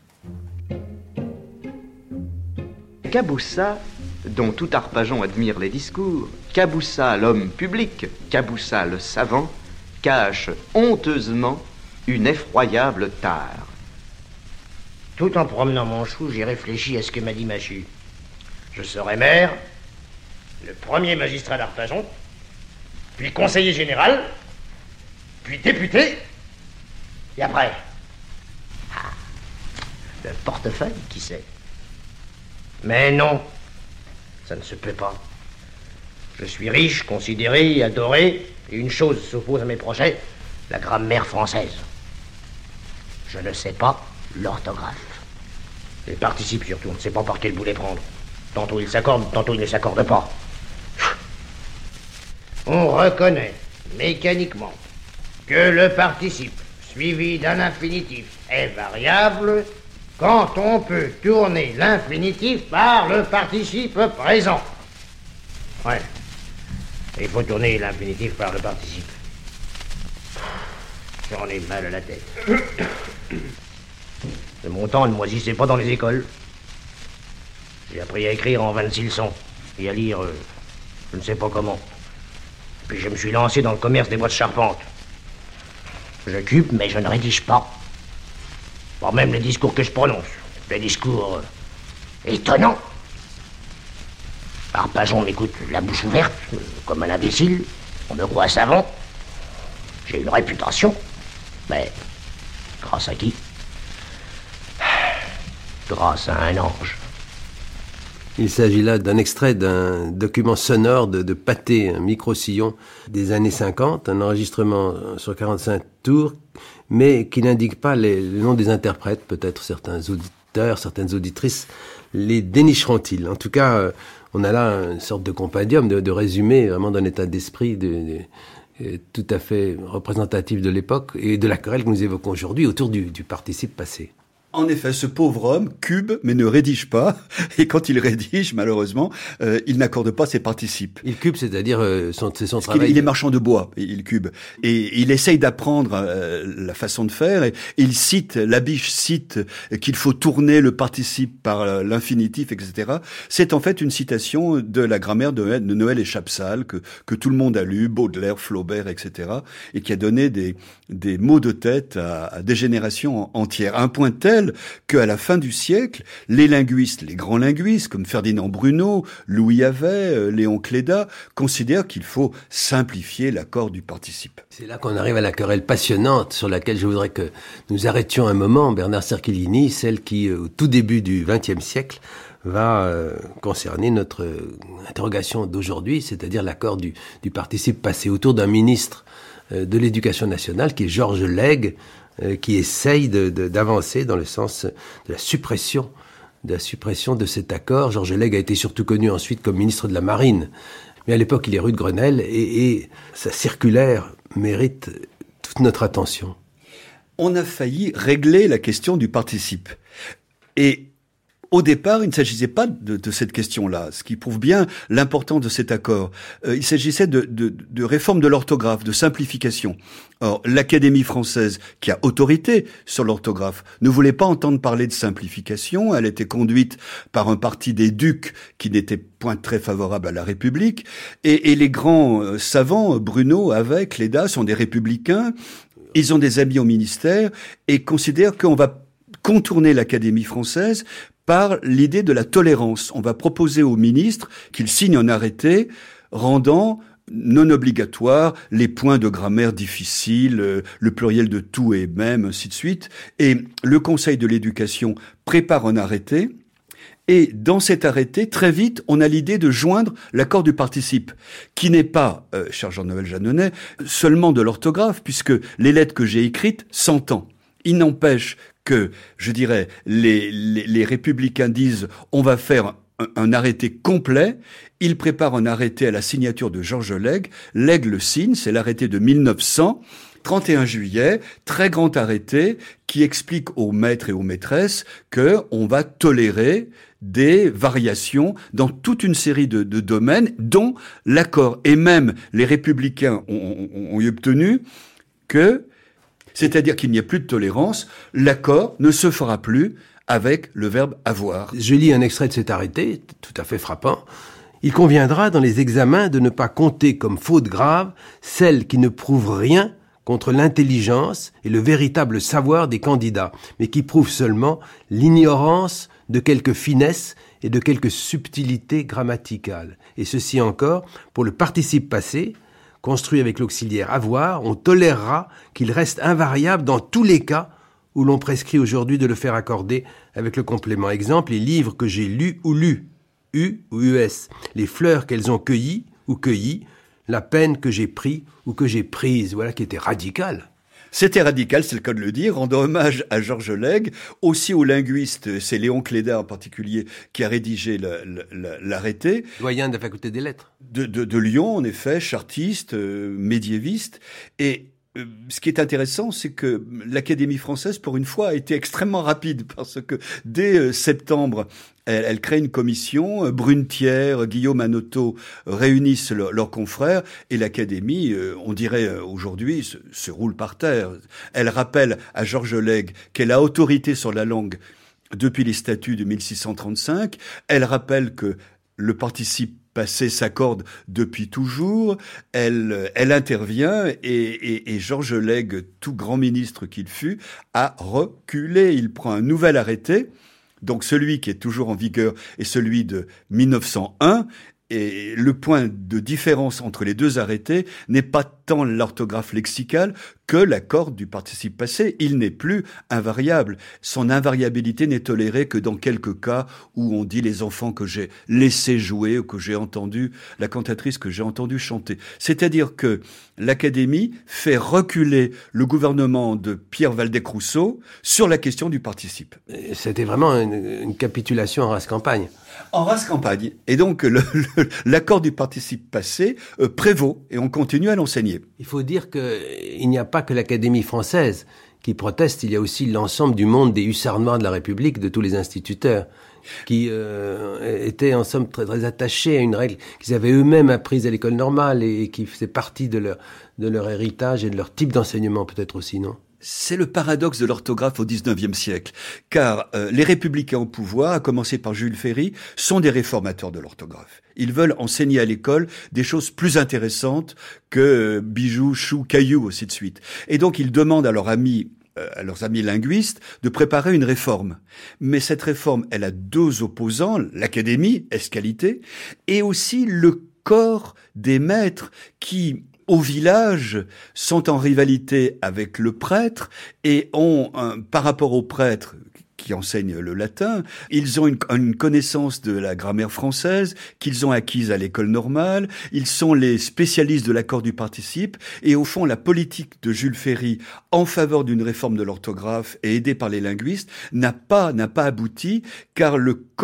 Caboussa, dont tout Arpajon admire les discours, Caboussa l'homme public, Caboussa le savant, cache honteusement une effroyable tare. Tout en promenant mon chou, j'ai réfléchi à ce que m'a dit Machu. Je serai maire, le premier magistrat d'Arpajon, puis conseiller général, puis député, et après... le portefeuille, qui sait? Mais non, ça ne se peut pas. Je suis riche, considéré, adoré, et une chose s'oppose à mes projets, la grammaire française. Je ne sais pas l'orthographe. Les participes surtout, on ne sait pas par quel bout les prendre. Tantôt ils s'accordent, tantôt ils ne s'accordent pas. On reconnaît mécaniquement que le participe suivi d'un infinitif est variable quand on peut tourner l'infinitif par le participe présent. Ouais. Il faut tourner l'infinitif par le participe. J'en ai mal à la tête. De mon temps, ne moisissez pas dans les écoles. J'ai appris à écrire en 26 leçons et à lire, je ne sais pas comment. Puis je me suis lancé dans le commerce des boîtes charpentes. J'occupe, mais je ne rédige pas. Pas même les discours que je prononce. Les discours étonnants. Arpajon m'écoute la bouche ouverte, comme un imbécile. On me croit savant. J'ai une réputation. Mais grâce à qui? Grâce à un ange. Il s'agit là d'un extrait d'un document sonore de Pathé, un micro-sillon des années 50, un enregistrement sur 45 tours, mais qui n'indique pas le nom des interprètes. Peut-être certains auditeurs, certaines auditrices les dénicheront-ils. En tout cas, on a là une sorte de compendium, de résumé vraiment d'un état d'esprit tout à fait représentatif de l'époque et de la querelle que nous évoquons aujourd'hui autour du participe passé. En effet, ce pauvre homme cube, mais ne rédige pas. Et quand il rédige, malheureusement, il n'accorde pas ses participes. Il cube, c'est-à-dire c'est son travail. Il est marchand de bois, il cube. Et il essaye d'apprendre la façon de faire. Et il cite, Labiche cite qu'il faut tourner le participe par l'infinitif, etc. C'est en fait une citation de la grammaire de Noël et Chapsal que tout le monde a lu, Baudelaire, Flaubert, etc. Et qui a donné des maux de tête à des générations entières. À un point tel qu'à la fin du siècle, les linguistes, les grands linguistes comme Ferdinand Bruno, Louis Havet, Léon Cléda, considèrent qu'il faut simplifier l'accord du participe. C'est là qu'on arrive à la querelle passionnante sur laquelle je voudrais que nous arrêtions un moment, Bernard Cerchilini, celle qui, au tout début du XXe siècle, va concerner notre interrogation d'aujourd'hui, c'est-à-dire l'accord du participe passé autour d'un ministre de l'Éducation nationale qui est Georges Lègue, qui essaye d'avancer dans le sens de la suppression de cet accord. Georges Lègue a été surtout connu ensuite comme ministre de la Marine, Mais à l'époque, il est rue de Grenelle et sa circulaire mérite toute notre attention. On a failli régler la question du participe. Et au départ, il ne s'agissait pas de cette question-là, ce qui prouve bien l'importance de cet accord. Il s'agissait de réforme de l'orthographe, de simplification. Or, l'Académie française, qui a autorité sur l'orthographe, ne voulait pas entendre parler de simplification. Elle était conduite par un parti des ducs qui n'était point très favorable à la République. Et les grands savants, Bruno, Avec, Léda, sont des républicains. Ils ont des amis au ministère et considèrent qu'on va contourner l'Académie française par l'idée de la tolérance. On va proposer au ministre qu'il signe un arrêté rendant non obligatoire les points de grammaire difficiles, le pluriel de tout et même, ainsi de suite. Et le Conseil de l'éducation prépare un arrêté. Et dans cet arrêté, très vite, on a l'idée de joindre l'accord du participe, qui n'est pas, cher Jean-Noël Jeanneney, seulement de l'orthographe, puisque les lettres que j'ai écrites s'entendent. Il n'empêche que, je dirais, les républicains disent on va faire un arrêté complet. Ils préparent un arrêté à la signature de Georges Lègue. Lègue le signe, c'est l'arrêté de 1900. 31 juillet, très grand arrêté qui explique aux maîtres et aux maîtresses que on va tolérer des variations dans toute une série de domaines, dont l'accord. Et même les républicains ont obtenu que, c'est-à-dire qu'il n'y a plus de tolérance, l'accord ne se fera plus avec le verbe avoir. Je lis un extrait de cet arrêté, tout à fait frappant. Il conviendra dans les examens de ne pas compter comme faute grave celles qui ne prouvent rien contre l'intelligence et le véritable savoir des candidats, mais qui prouvent seulement l'ignorance de quelques finesses et de quelques subtilités grammaticales. Et ceci encore, pour le participe passé, construit avec l'auxiliaire avoir, on tolérera qu'il reste invariable dans tous les cas où l'on prescrit aujourd'hui de le faire accorder avec le complément. Exemple, les livres que j'ai lus ou lus, U ou US, les fleurs qu'elles ont cueillies ou cueillies, la peine que j'ai pris ou que j'ai prise, voilà qui était radical. C'était radical, c'est le cas de le dire, rendant hommage à Georges Lègue, aussi aux linguistes, c'est Léon Cléda en particulier qui a rédigé l'arrêté. Doyen de la faculté des lettres. De Lyon, en effet, chartiste, médiéviste. Et ce qui est intéressant, c'est que l'Académie française, pour une fois, a été extrêmement rapide, parce que dès septembre, elle crée une commission, Brunetière, Guillaume Anoto réunissent leurs confrères, et l'Académie, on dirait aujourd'hui, se roule par terre. Elle rappelle à Georges Lègue qu'elle a autorité sur la langue depuis les statuts de 1635. Elle rappelle que le participe passé s'accorde depuis toujours. Elle intervient et Georges Lègue, tout grand ministre qu'il fut, a reculé. Il prend un nouvel arrêté, donc celui qui est toujours en vigueur est celui de 1901. Et le point de différence entre les deux arrêtés n'est pas tant l'orthographe lexicale que l'accord du participe passé. Il n'est plus invariable. Son invariabilité n'est tolérée que dans quelques cas où on dit les enfants que j'ai laissé jouer ou que j'ai entendu, la cantatrice que j'ai entendu chanter. C'est-à-dire que l'Académie fait reculer le gouvernement de Pierre Waldeck-Rousseau sur la question du participe. C'était vraiment une capitulation en race campagne. En race campagne. Et donc, l'accord du participe passé prévaut et on continue à l'enseigner. Il faut dire qu'il n'y a pas que l'Académie française qui proteste, il y a aussi l'ensemble du monde des hussards noirs de la République, de tous les instituteurs, qui étaient en somme très, très attachés à une règle qu'ils avaient eux-mêmes apprise à l'école normale et qui faisait partie de leur héritage et de leur type d'enseignement peut-être aussi, non ? C'est le paradoxe de l'orthographe au XIXe siècle, car les républicains au pouvoir, à commencer par Jules Ferry, sont des réformateurs de l'orthographe. Ils veulent enseigner à l'école des choses plus intéressantes que bijoux, choux, cailloux, ainsi de suite. Et donc ils demandent à leurs amis linguistes de préparer une réforme. Mais cette réforme, elle a deux opposants, l'Académie, ès-qualité, et aussi le corps des maîtres qui, au village, sont en rivalité avec le prêtre et ont, par rapport au prêtre qui enseignent le latin, ils ont une connaissance de la grammaire française qu'ils ont acquise à l'école normale, ils sont les spécialistes de l'accord du participe, et au fond, la politique de Jules Ferry en faveur d'une réforme de l'orthographe et aidée par les linguistes n'a pas abouti, car le corps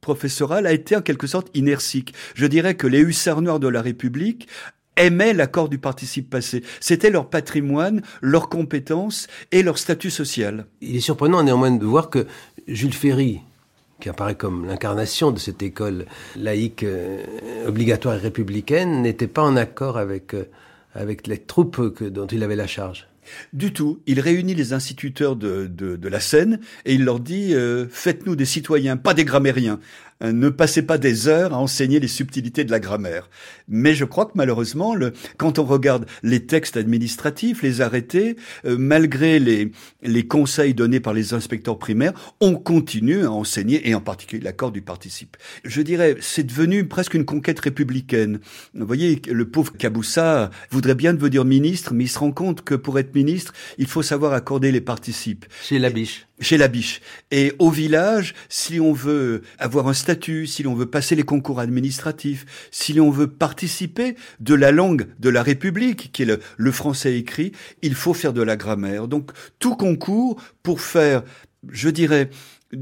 professoral a été en quelque sorte inertique. Je dirais que les hussards noirs de la République aimaient l'accord du participe passé. C'était leur patrimoine, leurs compétences et leur statut social. Il est surprenant néanmoins de voir que Jules Ferry, qui apparaît comme l'incarnation de cette école laïque obligatoire et républicaine, n'était pas en accord avec les troupes dont il avait la charge. Du tout. Il réunit les instituteurs de la Seine et il leur dit faites-nous des citoyens, pas des grammairiens. Ne passez pas des heures à enseigner les subtilités de la grammaire. Mais je crois que malheureusement, quand on regarde les textes administratifs, les arrêtés, malgré les conseils donnés par les inspecteurs primaires, on continue à enseigner, et en particulier l'accord du participe. Je dirais, c'est devenu presque une conquête républicaine. Vous voyez, le pauvre Caboussat voudrait bien devenir ministre, mais il se rend compte que pour être ministre, il faut savoir accorder les participes. Chez Labiche. Chez Labiche. Et au village, si on veut avoir un statut, si l'on veut passer les concours administratifs, si l'on veut participer de la langue de la République, qui est le français écrit, il faut faire de la grammaire. Donc, tout concours pour faire, je dirais,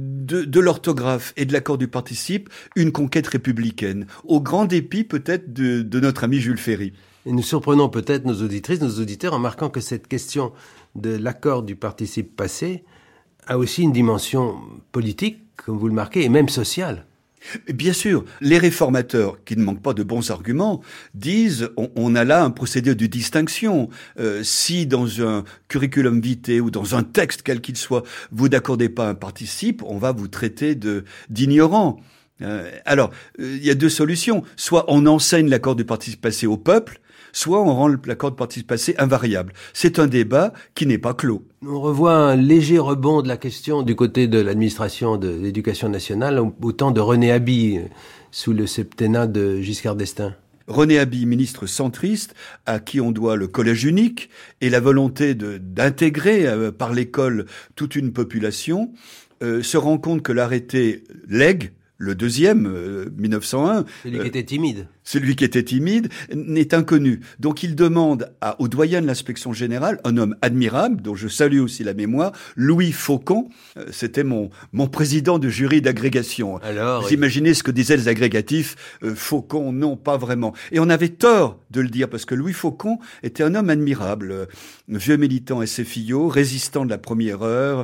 de l'orthographe et de l'accord du participe, une conquête républicaine, au grand dépit peut-être de notre ami Jules Ferry. Et nous surprenons peut-être nos auditrices, nos auditeurs, en marquant que cette question de l'accord du participe passé a aussi une dimension politique, comme vous le marquez, et même sociale. Bien sûr, les réformateurs, qui ne manquent pas de bons arguments, disent on a là un procédé de distinction. Si dans un curriculum vitae ou dans un texte quel qu'il soit, vous n'accordez pas un participe, on va vous traiter d'ignorant. Alors, il y a deux solutions. Soit on enseigne l'accord du participe passé au peuple, soit on rend l'accord de participe passé invariable. C'est un débat qui n'est pas clos. On revoit un léger rebond de la question du côté de l'administration de l'éducation nationale au temps de René Haby, sous le septennat de Giscard d'Estaing. René Haby, ministre centriste, à qui on doit le collège unique et la volonté d'intégrer par l'école toute une population, se rend compte que l'arrêté lègue, le deuxième, 1901... Celui qui était timide. Celui qui était timide n'est inconnu. Donc il demande au doyen de l'inspection générale, un homme admirable, dont je salue aussi la mémoire, Louis Faucon. C'était mon président de jury d'agrégation. Alors, vous imaginez ce que disaient les agrégatifs, Faucon, non, pas vraiment. Et on avait tort de le dire, parce que Louis Faucon était un homme admirable, vieux militant SFIO, résistant de la première heure,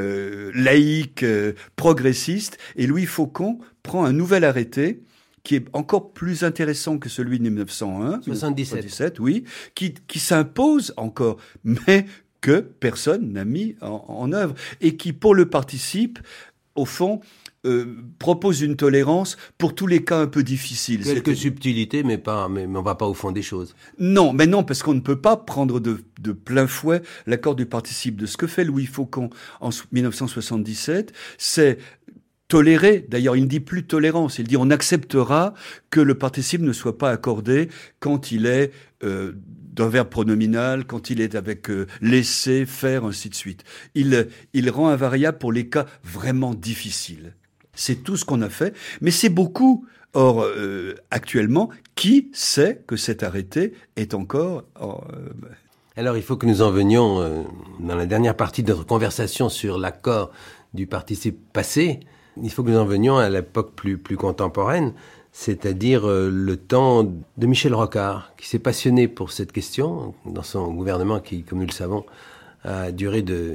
laïque, progressiste. Et Louis Faucon prend un nouvel arrêté qui est encore plus intéressant que celui de 1901. 77, oui, qui s'impose encore, mais que personne n'a mis en œuvre, et qui, pour le participe, au fond, propose une tolérance pour tous les cas un peu difficiles. Quelques subtilités, mais on va pas au fond des choses. Non, mais non, parce qu'on ne peut pas prendre de plein fouet l'accord du participe. De ce que fait Louis Faucon en 1977, c'est tolérer, d'ailleurs il ne dit plus tolérance, il dit on acceptera que le participe ne soit pas accordé quand il est d'un verbe pronominal, quand il est avec laisser, faire, ainsi de suite. Il rend invariable pour les cas vraiment difficiles. C'est tout ce qu'on a fait, mais c'est beaucoup. Or, actuellement, qui sait que cet arrêté est encore... Alors il faut que nous en venions, dans la dernière partie de notre conversation sur l'accord du participe passé, il faut que nous en venions à l'époque plus contemporaine, c'est-à-dire le temps de Michel Rocard, qui s'est passionné pour cette question dans son gouvernement qui, comme nous le savons, a duré de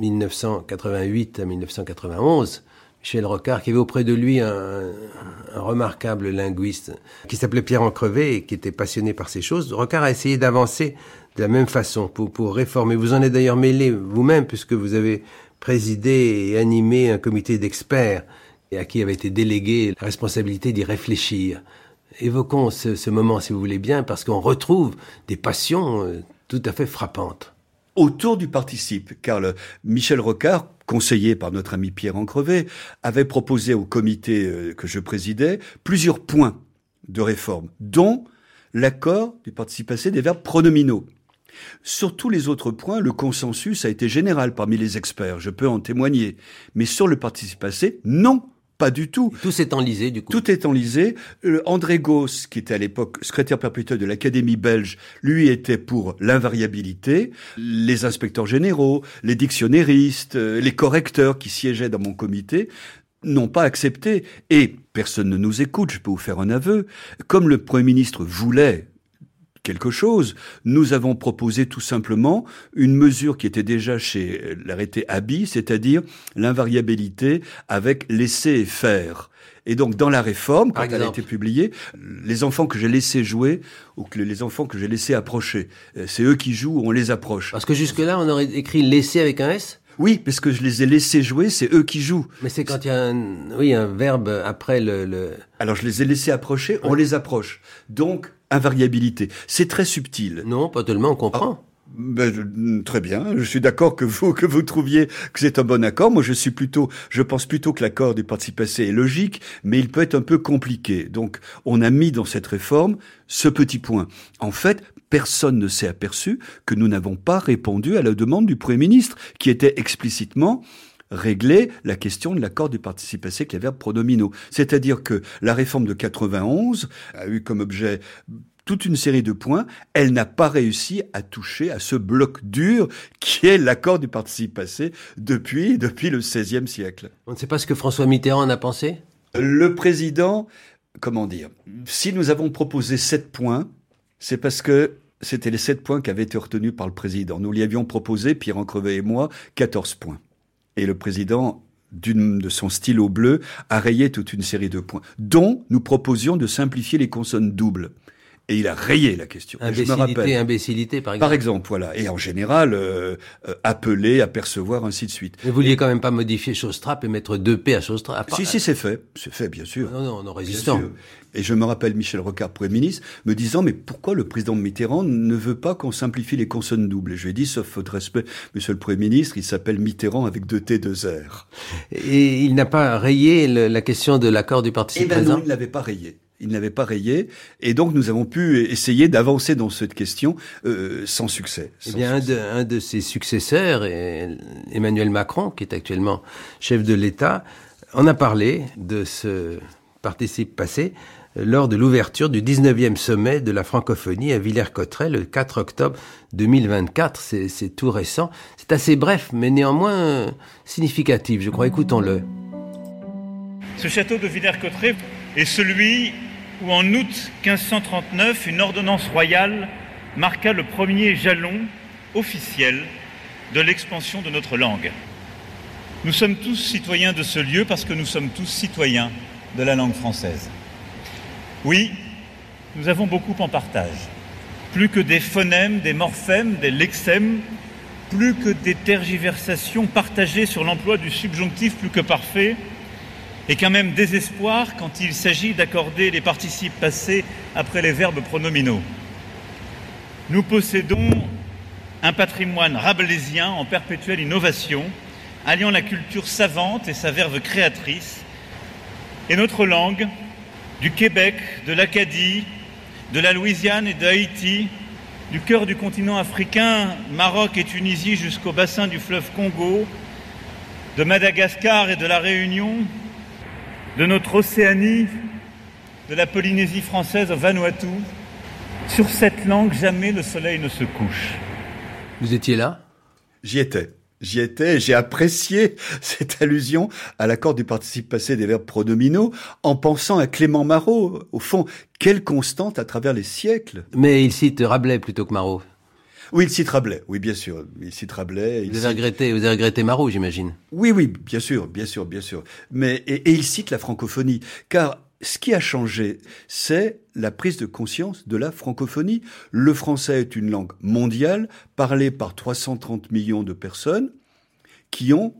1988 à 1991. Michel Rocard, qui avait auprès de lui un remarquable linguiste qui s'appelait Pierre Encrevé et qui était passionné par ces choses. Rocard a essayé d'avancer de la même façon pour réformer. Vous en êtes d'ailleurs mêlé vous-même, puisque vous avez présidé et animé un comité d'experts et à qui avait été déléguée la responsabilité d'y réfléchir. Évoquons ce moment, si vous voulez bien, parce qu'on retrouve des passions tout à fait frappantes. Autour du participe, car Michel Rocard, conseillé par notre ami Pierre Encrevé, avait proposé au comité que je présidais plusieurs points de réforme, dont l'accord du participe passé des verbes pronominaux. Sur tous les autres points, le consensus a été général parmi les experts, je peux en témoigner. Mais sur le participe passé, non, pas du tout. Tout s'est enlisé, du coup. Tout est enlisé. André Gauss, qui était à l'époque secrétaire perpétuel de l'Académie belge, lui était pour l'invariabilité. Les inspecteurs généraux, les dictionnaristes, les correcteurs qui siégeaient dans mon comité, n'ont pas accepté. Et personne ne nous écoute, je peux vous faire un aveu. Comme le Premier ministre voulait quelque chose, nous avons proposé tout simplement une mesure qui était déjà chez l'arrêté Haby, c'est-à-dire l'invariabilité avec laisser faire. Et donc, dans la réforme, quand elle a été publiée, les enfants que j'ai laissés jouer ou les enfants que j'ai laissés approcher, c'est eux qui jouent, on les approche. Parce que jusque-là, on aurait écrit « laisser » avec un S ? Oui, parce que je les ai laissés jouer, c'est eux qui jouent. Mais c'est quand il y a un verbe après le... Alors, je les ai laissés approcher, on les approche. Donc, invariabilité. C'est très subtil. Non, pas tellement, on comprend. Très bien, je suis d'accord que vous trouviez que c'est un bon accord. Moi, je pense plutôt que l'accord du participe passé est logique, mais il peut être un peu compliqué. Donc, on a mis dans cette réforme ce petit point. En fait, personne ne s'est aperçu que nous n'avons pas répondu à la demande du Premier ministre, qui était explicitement régler la question de l'accord du participe passé avec les verbes pronominaux. C'est-à-dire que la réforme de 91 a eu comme objet toute une série de points, elle n'a pas réussi à toucher à ce bloc dur qui est l'accord du participe passé depuis le XVIe siècle. On ne sait pas ce que François Mitterrand en a pensé ? Le président, si nous avons proposé 7 points, c'est parce que c'était les 7 points qui avaient été retenus par le président. Nous lui avions proposé, Pierre Encrevet et moi, 14 points. Et le président, de son stylo bleu, a rayé toute une série de points, dont nous proposions de simplifier les consonnes doubles. Et il a rayé la question. Imbécilité, par exemple. Par exemple, voilà. Et en général, appeler, apercevoir, ainsi de suite. Mais vous vouliez quand même pas modifier chose-trappe et mettre 2P à chose-trappe. Si, c'est fait. C'est fait, bien sûr. Non, résistant. Et je me rappelle Michel Rocard, Premier ministre, me disant, mais pourquoi le président Mitterrand ne veut pas qu'on simplifie les consonnes doubles? Et je lui ai dit, sauf faute de respect, monsieur le Premier ministre, il s'appelle Mitterrand avec 2 T, 2 R. Et il n'a pas rayé la question de l'accord du participe présent? Non, il ne l'avait pas rayé. Il n'avait pas rayé, et donc nous avons pu essayer d'avancer dans cette question sans succès. Un de ses successeurs, Emmanuel Macron, qui est actuellement chef de l'État, en a parlé de ce participe passé lors de l'ouverture du 19e sommet de la francophonie à Villers-Cotterêts le 4 octobre 2024. C'est tout récent. C'est assez bref, mais néanmoins significatif, je crois. Écoutons-le. Ce château de Villers-Cotterêts est celui où, en août 1539, une ordonnance royale marqua le premier jalon officiel de l'expansion de notre langue. Nous sommes tous citoyens de ce lieu parce que nous sommes tous citoyens de la langue française. Oui, nous avons beaucoup en partage. Plus que des phonèmes, des morphèmes, des lexèmes, plus que des tergiversations partagées sur l'emploi du subjonctif plus que parfait, et qu'un même désespoir quand il s'agit d'accorder les participes passés après les verbes pronominaux. Nous possédons un patrimoine rabelaisien en perpétuelle innovation, alliant la culture savante et sa verve créatrice, et notre langue, du Québec, de l'Acadie, de la Louisiane et de Haïti, du cœur du continent africain, Maroc et Tunisie jusqu'au bassin du fleuve Congo, de Madagascar et de la Réunion, de notre Océanie, de la Polynésie française au Vanuatu, sur cette langue, jamais le soleil ne se couche. Vous étiez là ? J'y étais, j'ai apprécié cette allusion à l'accord du participe passé des verbes pronominaux en pensant à Clément Marot. Au fond, quelle constante à travers les siècles. Mais il cite Rabelais plutôt que Marot. Oui, il cite Rabelais, oui, bien sûr. Il cite Rabelais. Vous avez regretté Marot, j'imagine. Oui, bien sûr. Mais, et il cite la francophonie. Car ce qui a changé, c'est la prise de conscience de la francophonie. Le français est une langue mondiale, parlée par 330 millions de personnes qui ont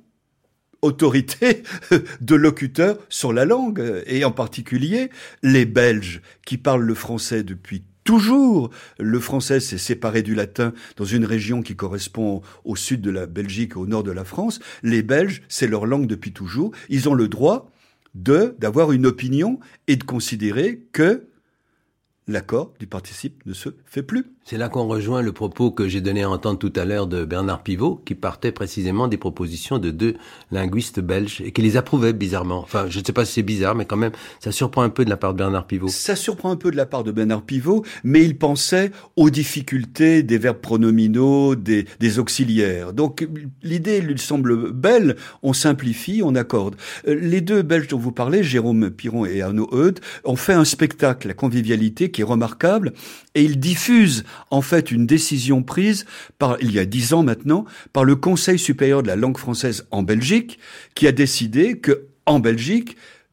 autorité de locuteur sur la langue. Et en particulier, les Belges qui parlent le français depuis toujours. Le français s'est séparé du latin dans une région qui correspond au sud de la Belgique, au nord de la France. Les Belges, c'est leur langue depuis toujours. Ils ont le droit d'avoir une opinion et de considérer que l'accord du participe ne se fait plus. C'est là qu'on rejoint le propos que j'ai donné à entendre tout à l'heure de Bernard Pivot, qui partait précisément des propositions de 2 linguistes belges et qui les approuvait bizarrement. Enfin, je ne sais pas si c'est bizarre, mais quand même, ça surprend un peu de la part de Bernard Pivot. Ça surprend un peu de la part de Bernard Pivot, mais il pensait aux difficultés des verbes pronominaux, des auxiliaires. Donc, l'idée lui semble belle, on simplifie, on accorde. Les 2 Belges dont vous parlez, Jérôme Piron et Arnaud Eudes, ont fait un spectacle, la convivialité, qui est remarquable, et ils diffusent en fait une décision prise il y a 10 ans maintenant par le Conseil supérieur de la langue française en Belgique, qui a décidé que en Belgique,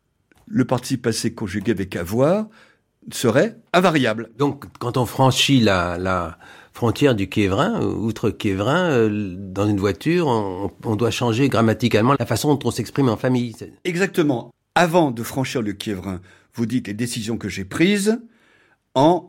le participe passé conjugué avec avoir serait invariable. Donc, quand on franchit la frontière du Kiévrin, outre Kiévrin, dans une voiture, on doit changer grammaticalement la façon dont on s'exprime en famille. Exactement. Avant de franchir le Kiévrin, vous dites les décisions que j'ai prises en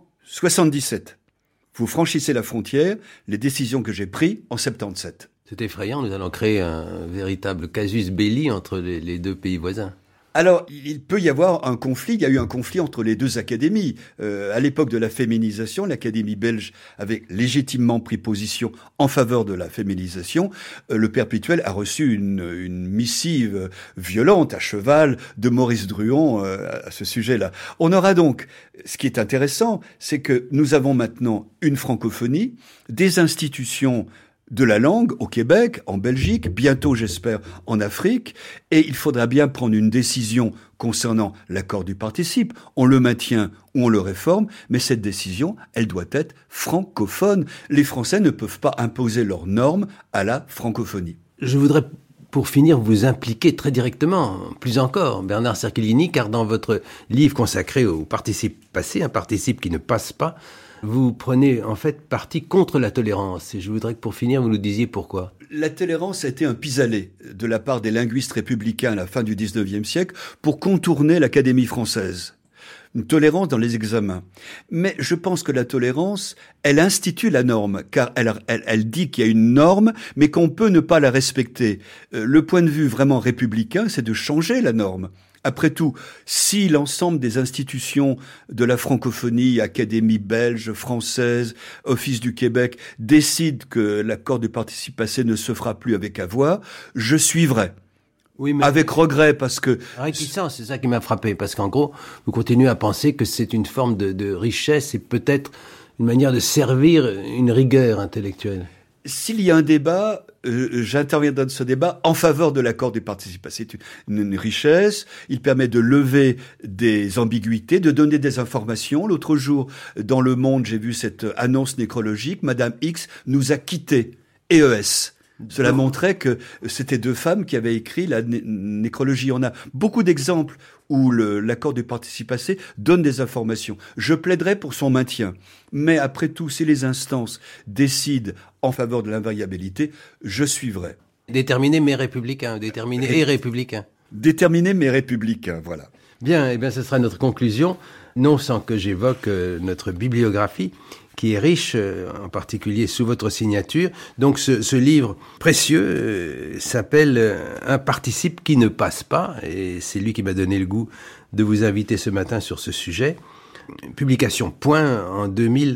77. Vous franchissez la frontière, les décisions que j'ai prises en 77. C'est effrayant, nous allons créer un véritable casus belli entre les 2 pays voisins. Alors, il peut y avoir un conflit. Il y a eu un conflit entre les 2 académies. À l'époque de la féminisation, l'Académie belge avait légitimement pris position en faveur de la féminisation. Le Perpétuel a reçu une missive violente à cheval de Maurice Druon à ce sujet-là. On aura donc, ce qui est intéressant, c'est que nous avons maintenant une francophonie, des institutions de la langue au Québec, en Belgique, bientôt j'espère en Afrique, et il faudra bien prendre une décision concernant l'accord du participe. On le maintient ou on le réforme, mais cette décision, elle doit être francophone. Les Français ne peuvent pas imposer leurs normes à la francophonie. Je voudrais, pour finir, vous impliquer très directement, plus encore, Bernard Cerchellini, car dans votre livre consacré au participe passé, un participe qui ne passe pas, vous prenez en fait parti contre la tolérance. Et je voudrais que pour finir, vous nous disiez pourquoi. La tolérance a été un pis-aller de la part des linguistes républicains à la fin du XIXe siècle pour contourner l'Académie française. Une tolérance dans les examens. Mais je pense que la tolérance, elle institue la norme, car elle dit qu'il y a une norme, mais qu'on peut ne pas la respecter. Le point de vue vraiment républicain, c'est de changer la norme. Après tout, si l'ensemble des institutions de la francophonie, Académie belge, française, Office du Québec, décident que l'accord du participe passé ne se fera plus avec avoir, je suivrai. Oui, mais avec regret, parce que... Réticence, c'est ça qui m'a frappé, parce qu'en gros, vous continuez à penser que c'est une forme de richesse et peut-être une manière de servir une rigueur intellectuelle. S'il y a un débat, j'interviendrai dans ce débat en faveur de l'accord du participe passé. C'est une richesse, il permet de lever des ambiguïtés, de donner des informations. L'autre jour, dans Le Monde, j'ai vu cette annonce nécrologique, Madame X nous a quittés, EES. Cela montrait que c'était 2 femmes qui avaient écrit la nécrologie. On a beaucoup d'exemples où l'accord du participe passé donne des informations. Je plaiderai pour son maintien. Mais après tout, si les instances décident en faveur de l'invariabilité, je suivrai. Déterminer mes républicains, déterminer et républicains. Déterminer mes républicains, voilà. Bien, eh bien, ce sera notre conclusion, non sans que j'évoque notre bibliographie, qui est riche, en particulier sous votre signature. Donc ce livre précieux s'appelle « Un participe qui ne passe pas », et c'est lui qui m'a donné le goût de vous inviter ce matin sur ce sujet. Publication Point en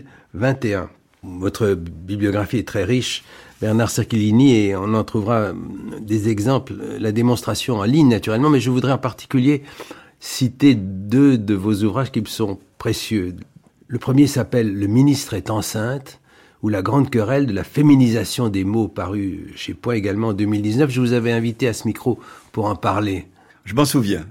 2021. Votre bibliographie est très riche, Bernard Cerchellini, et on en trouvera des exemples, la démonstration en ligne naturellement, mais je voudrais en particulier citer 2 de vos ouvrages qui me sont précieux. Le premier s'appelle « Le ministre est enceinte » ou « La grande querelle de la féminisation des mots » paru chez Point également en 2019. Je vous avais invité à ce micro pour en parler. Je m'en souviens.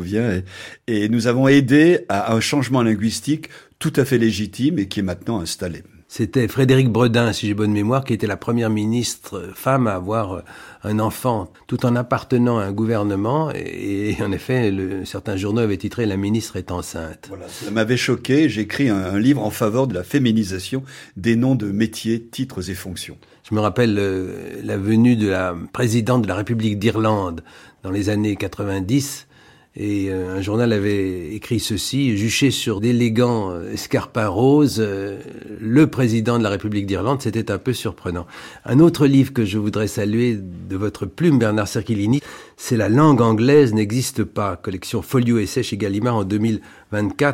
Et nous avons aidé à un changement linguistique tout à fait légitime et qui est maintenant installé. C'était Frédéric Bredin, si j'ai bonne mémoire, qui était la première ministre femme à avoir un enfant, tout en appartenant à un gouvernement. Et en effet, certains journaux avaient titré « La ministre est enceinte ». Voilà, ça m'avait choqué. J'ai écrit un livre en faveur de la féminisation des noms de métiers, titres et fonctions. Je me rappelle la venue de la présidente de la République d'Irlande dans les années 90. Et un journal avait écrit ceci, juché sur d'élégants escarpins roses, le président de la République d'Irlande, c'était un peu surprenant. Un autre livre que je voudrais saluer de votre plume, Bernard Cerchellini, c'est « La langue anglaise n'existe pas », collection Folio Essai chez Gallimard en 2024,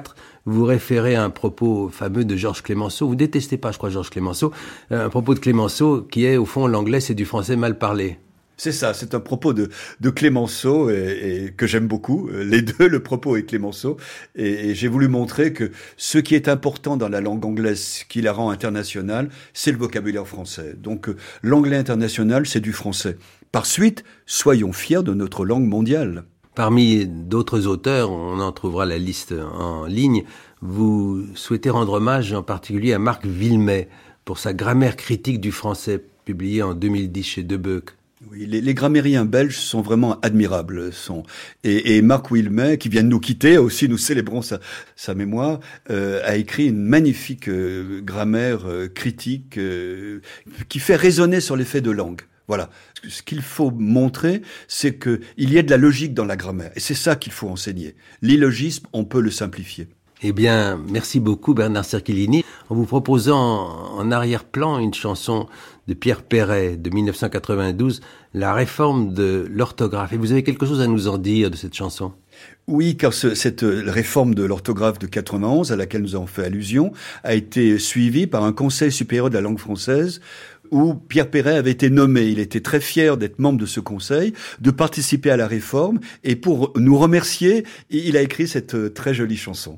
vous référez à un propos fameux de Georges Clemenceau. Vous détestez pas, je crois, Georges Clemenceau. Un propos de Clemenceau qui est, au fond, l'anglais, c'est du français mal parlé. C'est ça, c'est un propos de Clemenceau et que j'aime beaucoup. Les deux, le propos est Clemenceau. Et j'ai voulu montrer que ce qui est important dans la langue anglaise, qui la rend internationale, c'est le vocabulaire français. Donc l'anglais international, c'est du français. Par suite, soyons fiers de notre langue mondiale. Parmi d'autres auteurs, on en trouvera la liste en ligne, vous souhaitez rendre hommage en particulier à Marc Villemey pour sa grammaire critique du français, publiée en 2010 chez De Beuck. Oui, les grammairiens belges sont vraiment admirables. Et Marc Villemey, qui vient de nous quitter, aussi nous célébrons sa mémoire, a écrit une magnifique grammaire critique qui fait résonner sur les faits de langue. Voilà. Ce qu'il faut montrer, c'est qu'il y a de la logique dans la grammaire. Et c'est ça qu'il faut enseigner. L'illogisme, on peut le simplifier. Eh bien, merci beaucoup Bernard Cerchellini. En vous proposant en arrière-plan une chanson de Pierre Perret de 1992, La réforme de l'orthographe. Et vous avez quelque chose à nous en dire de cette chanson ? Oui, car cette réforme de l'orthographe de 91, à laquelle nous avons fait allusion, a été suivie par un Conseil supérieur de la langue française où Pierre Perret avait été nommé. Il était très fier d'être membre de ce conseil, de participer à la réforme, et pour nous remercier, il a écrit cette très jolie chanson.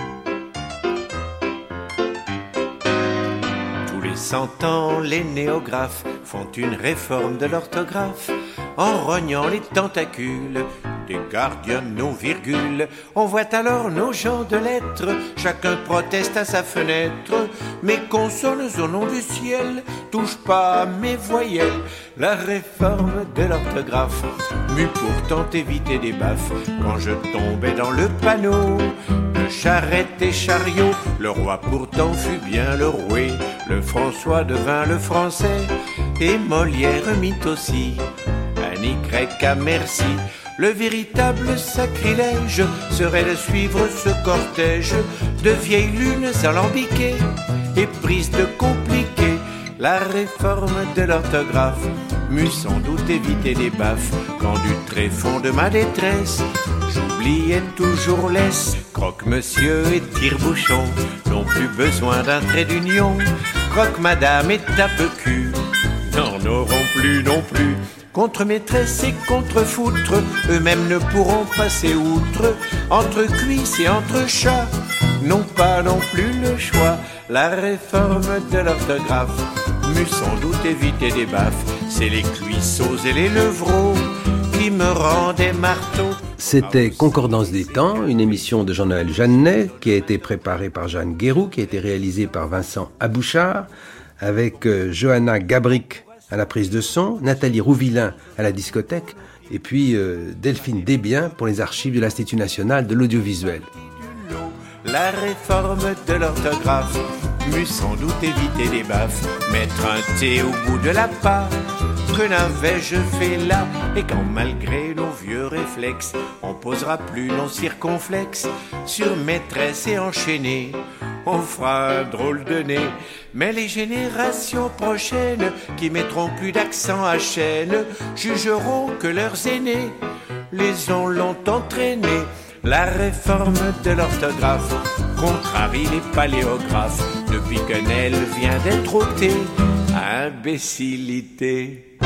100 ans, les néographes font une réforme de l'orthographe en rognant les tentacules des gardiens de nos virgules. On voit alors nos gens de lettres, chacun proteste à sa fenêtre. Mes consonnes au nom du ciel touchent pas à mes voyelles. La réforme de l'orthographe m'eût pourtant évité des baffes quand je tombais dans le panneau de charrette et chariot. Le roi pourtant fut bien le roué, le François devint le français, et Molière mit aussi un Y à merci. Le véritable sacrilège serait de suivre ce cortège de vieilles lunes alambiquées et prises de compliquer. La réforme de l'orthographe m'eût sans doute évité des baffes quand du tréfonds de ma détresse j'oubliais toujours laisse. Croque-monsieur et tire-bouchon n'ont plus besoin d'un trait d'union. Croque-madame et tape-cul n'en auront plus non plus. Contre maîtresse et contre foutre, eux-mêmes ne pourront passer outre. Entre cuisses et entre chats, n'ont pas non plus le choix. La réforme de l'orthographe m'eût sans doute évité des baffes. C'est les cuisseaux et les levreaux qui me rendaient marteau. C'était Concordance des temps, une émission de Jean-Noël Jeannet qui a été préparée par Jeanne Guéroux, qui a été réalisée par Vincent Abouchard, avec Johanna Gabric à la prise de son, Nathalie Rouvillain à la discothèque, et puis Delphine Desbiens pour les archives de l'Institut national de l'audiovisuel. La réforme de l'orthographe m'eût sans doute évité des baffes. Mettre un T au bout de la part, que n'avais-je fait là? Et quand malgré nos vieux réflexes, on posera plus nos circonflexes sur maîtresse et enchaîné, on fera un drôle de nez. Mais les générations prochaines qui mettront plus d'accent à chaîne jugeront que leurs aînés les ont longtemps traînés. La réforme de l'orthographe contrarie les paléographes depuis qu'un L vient d'être ôté à imbécilité.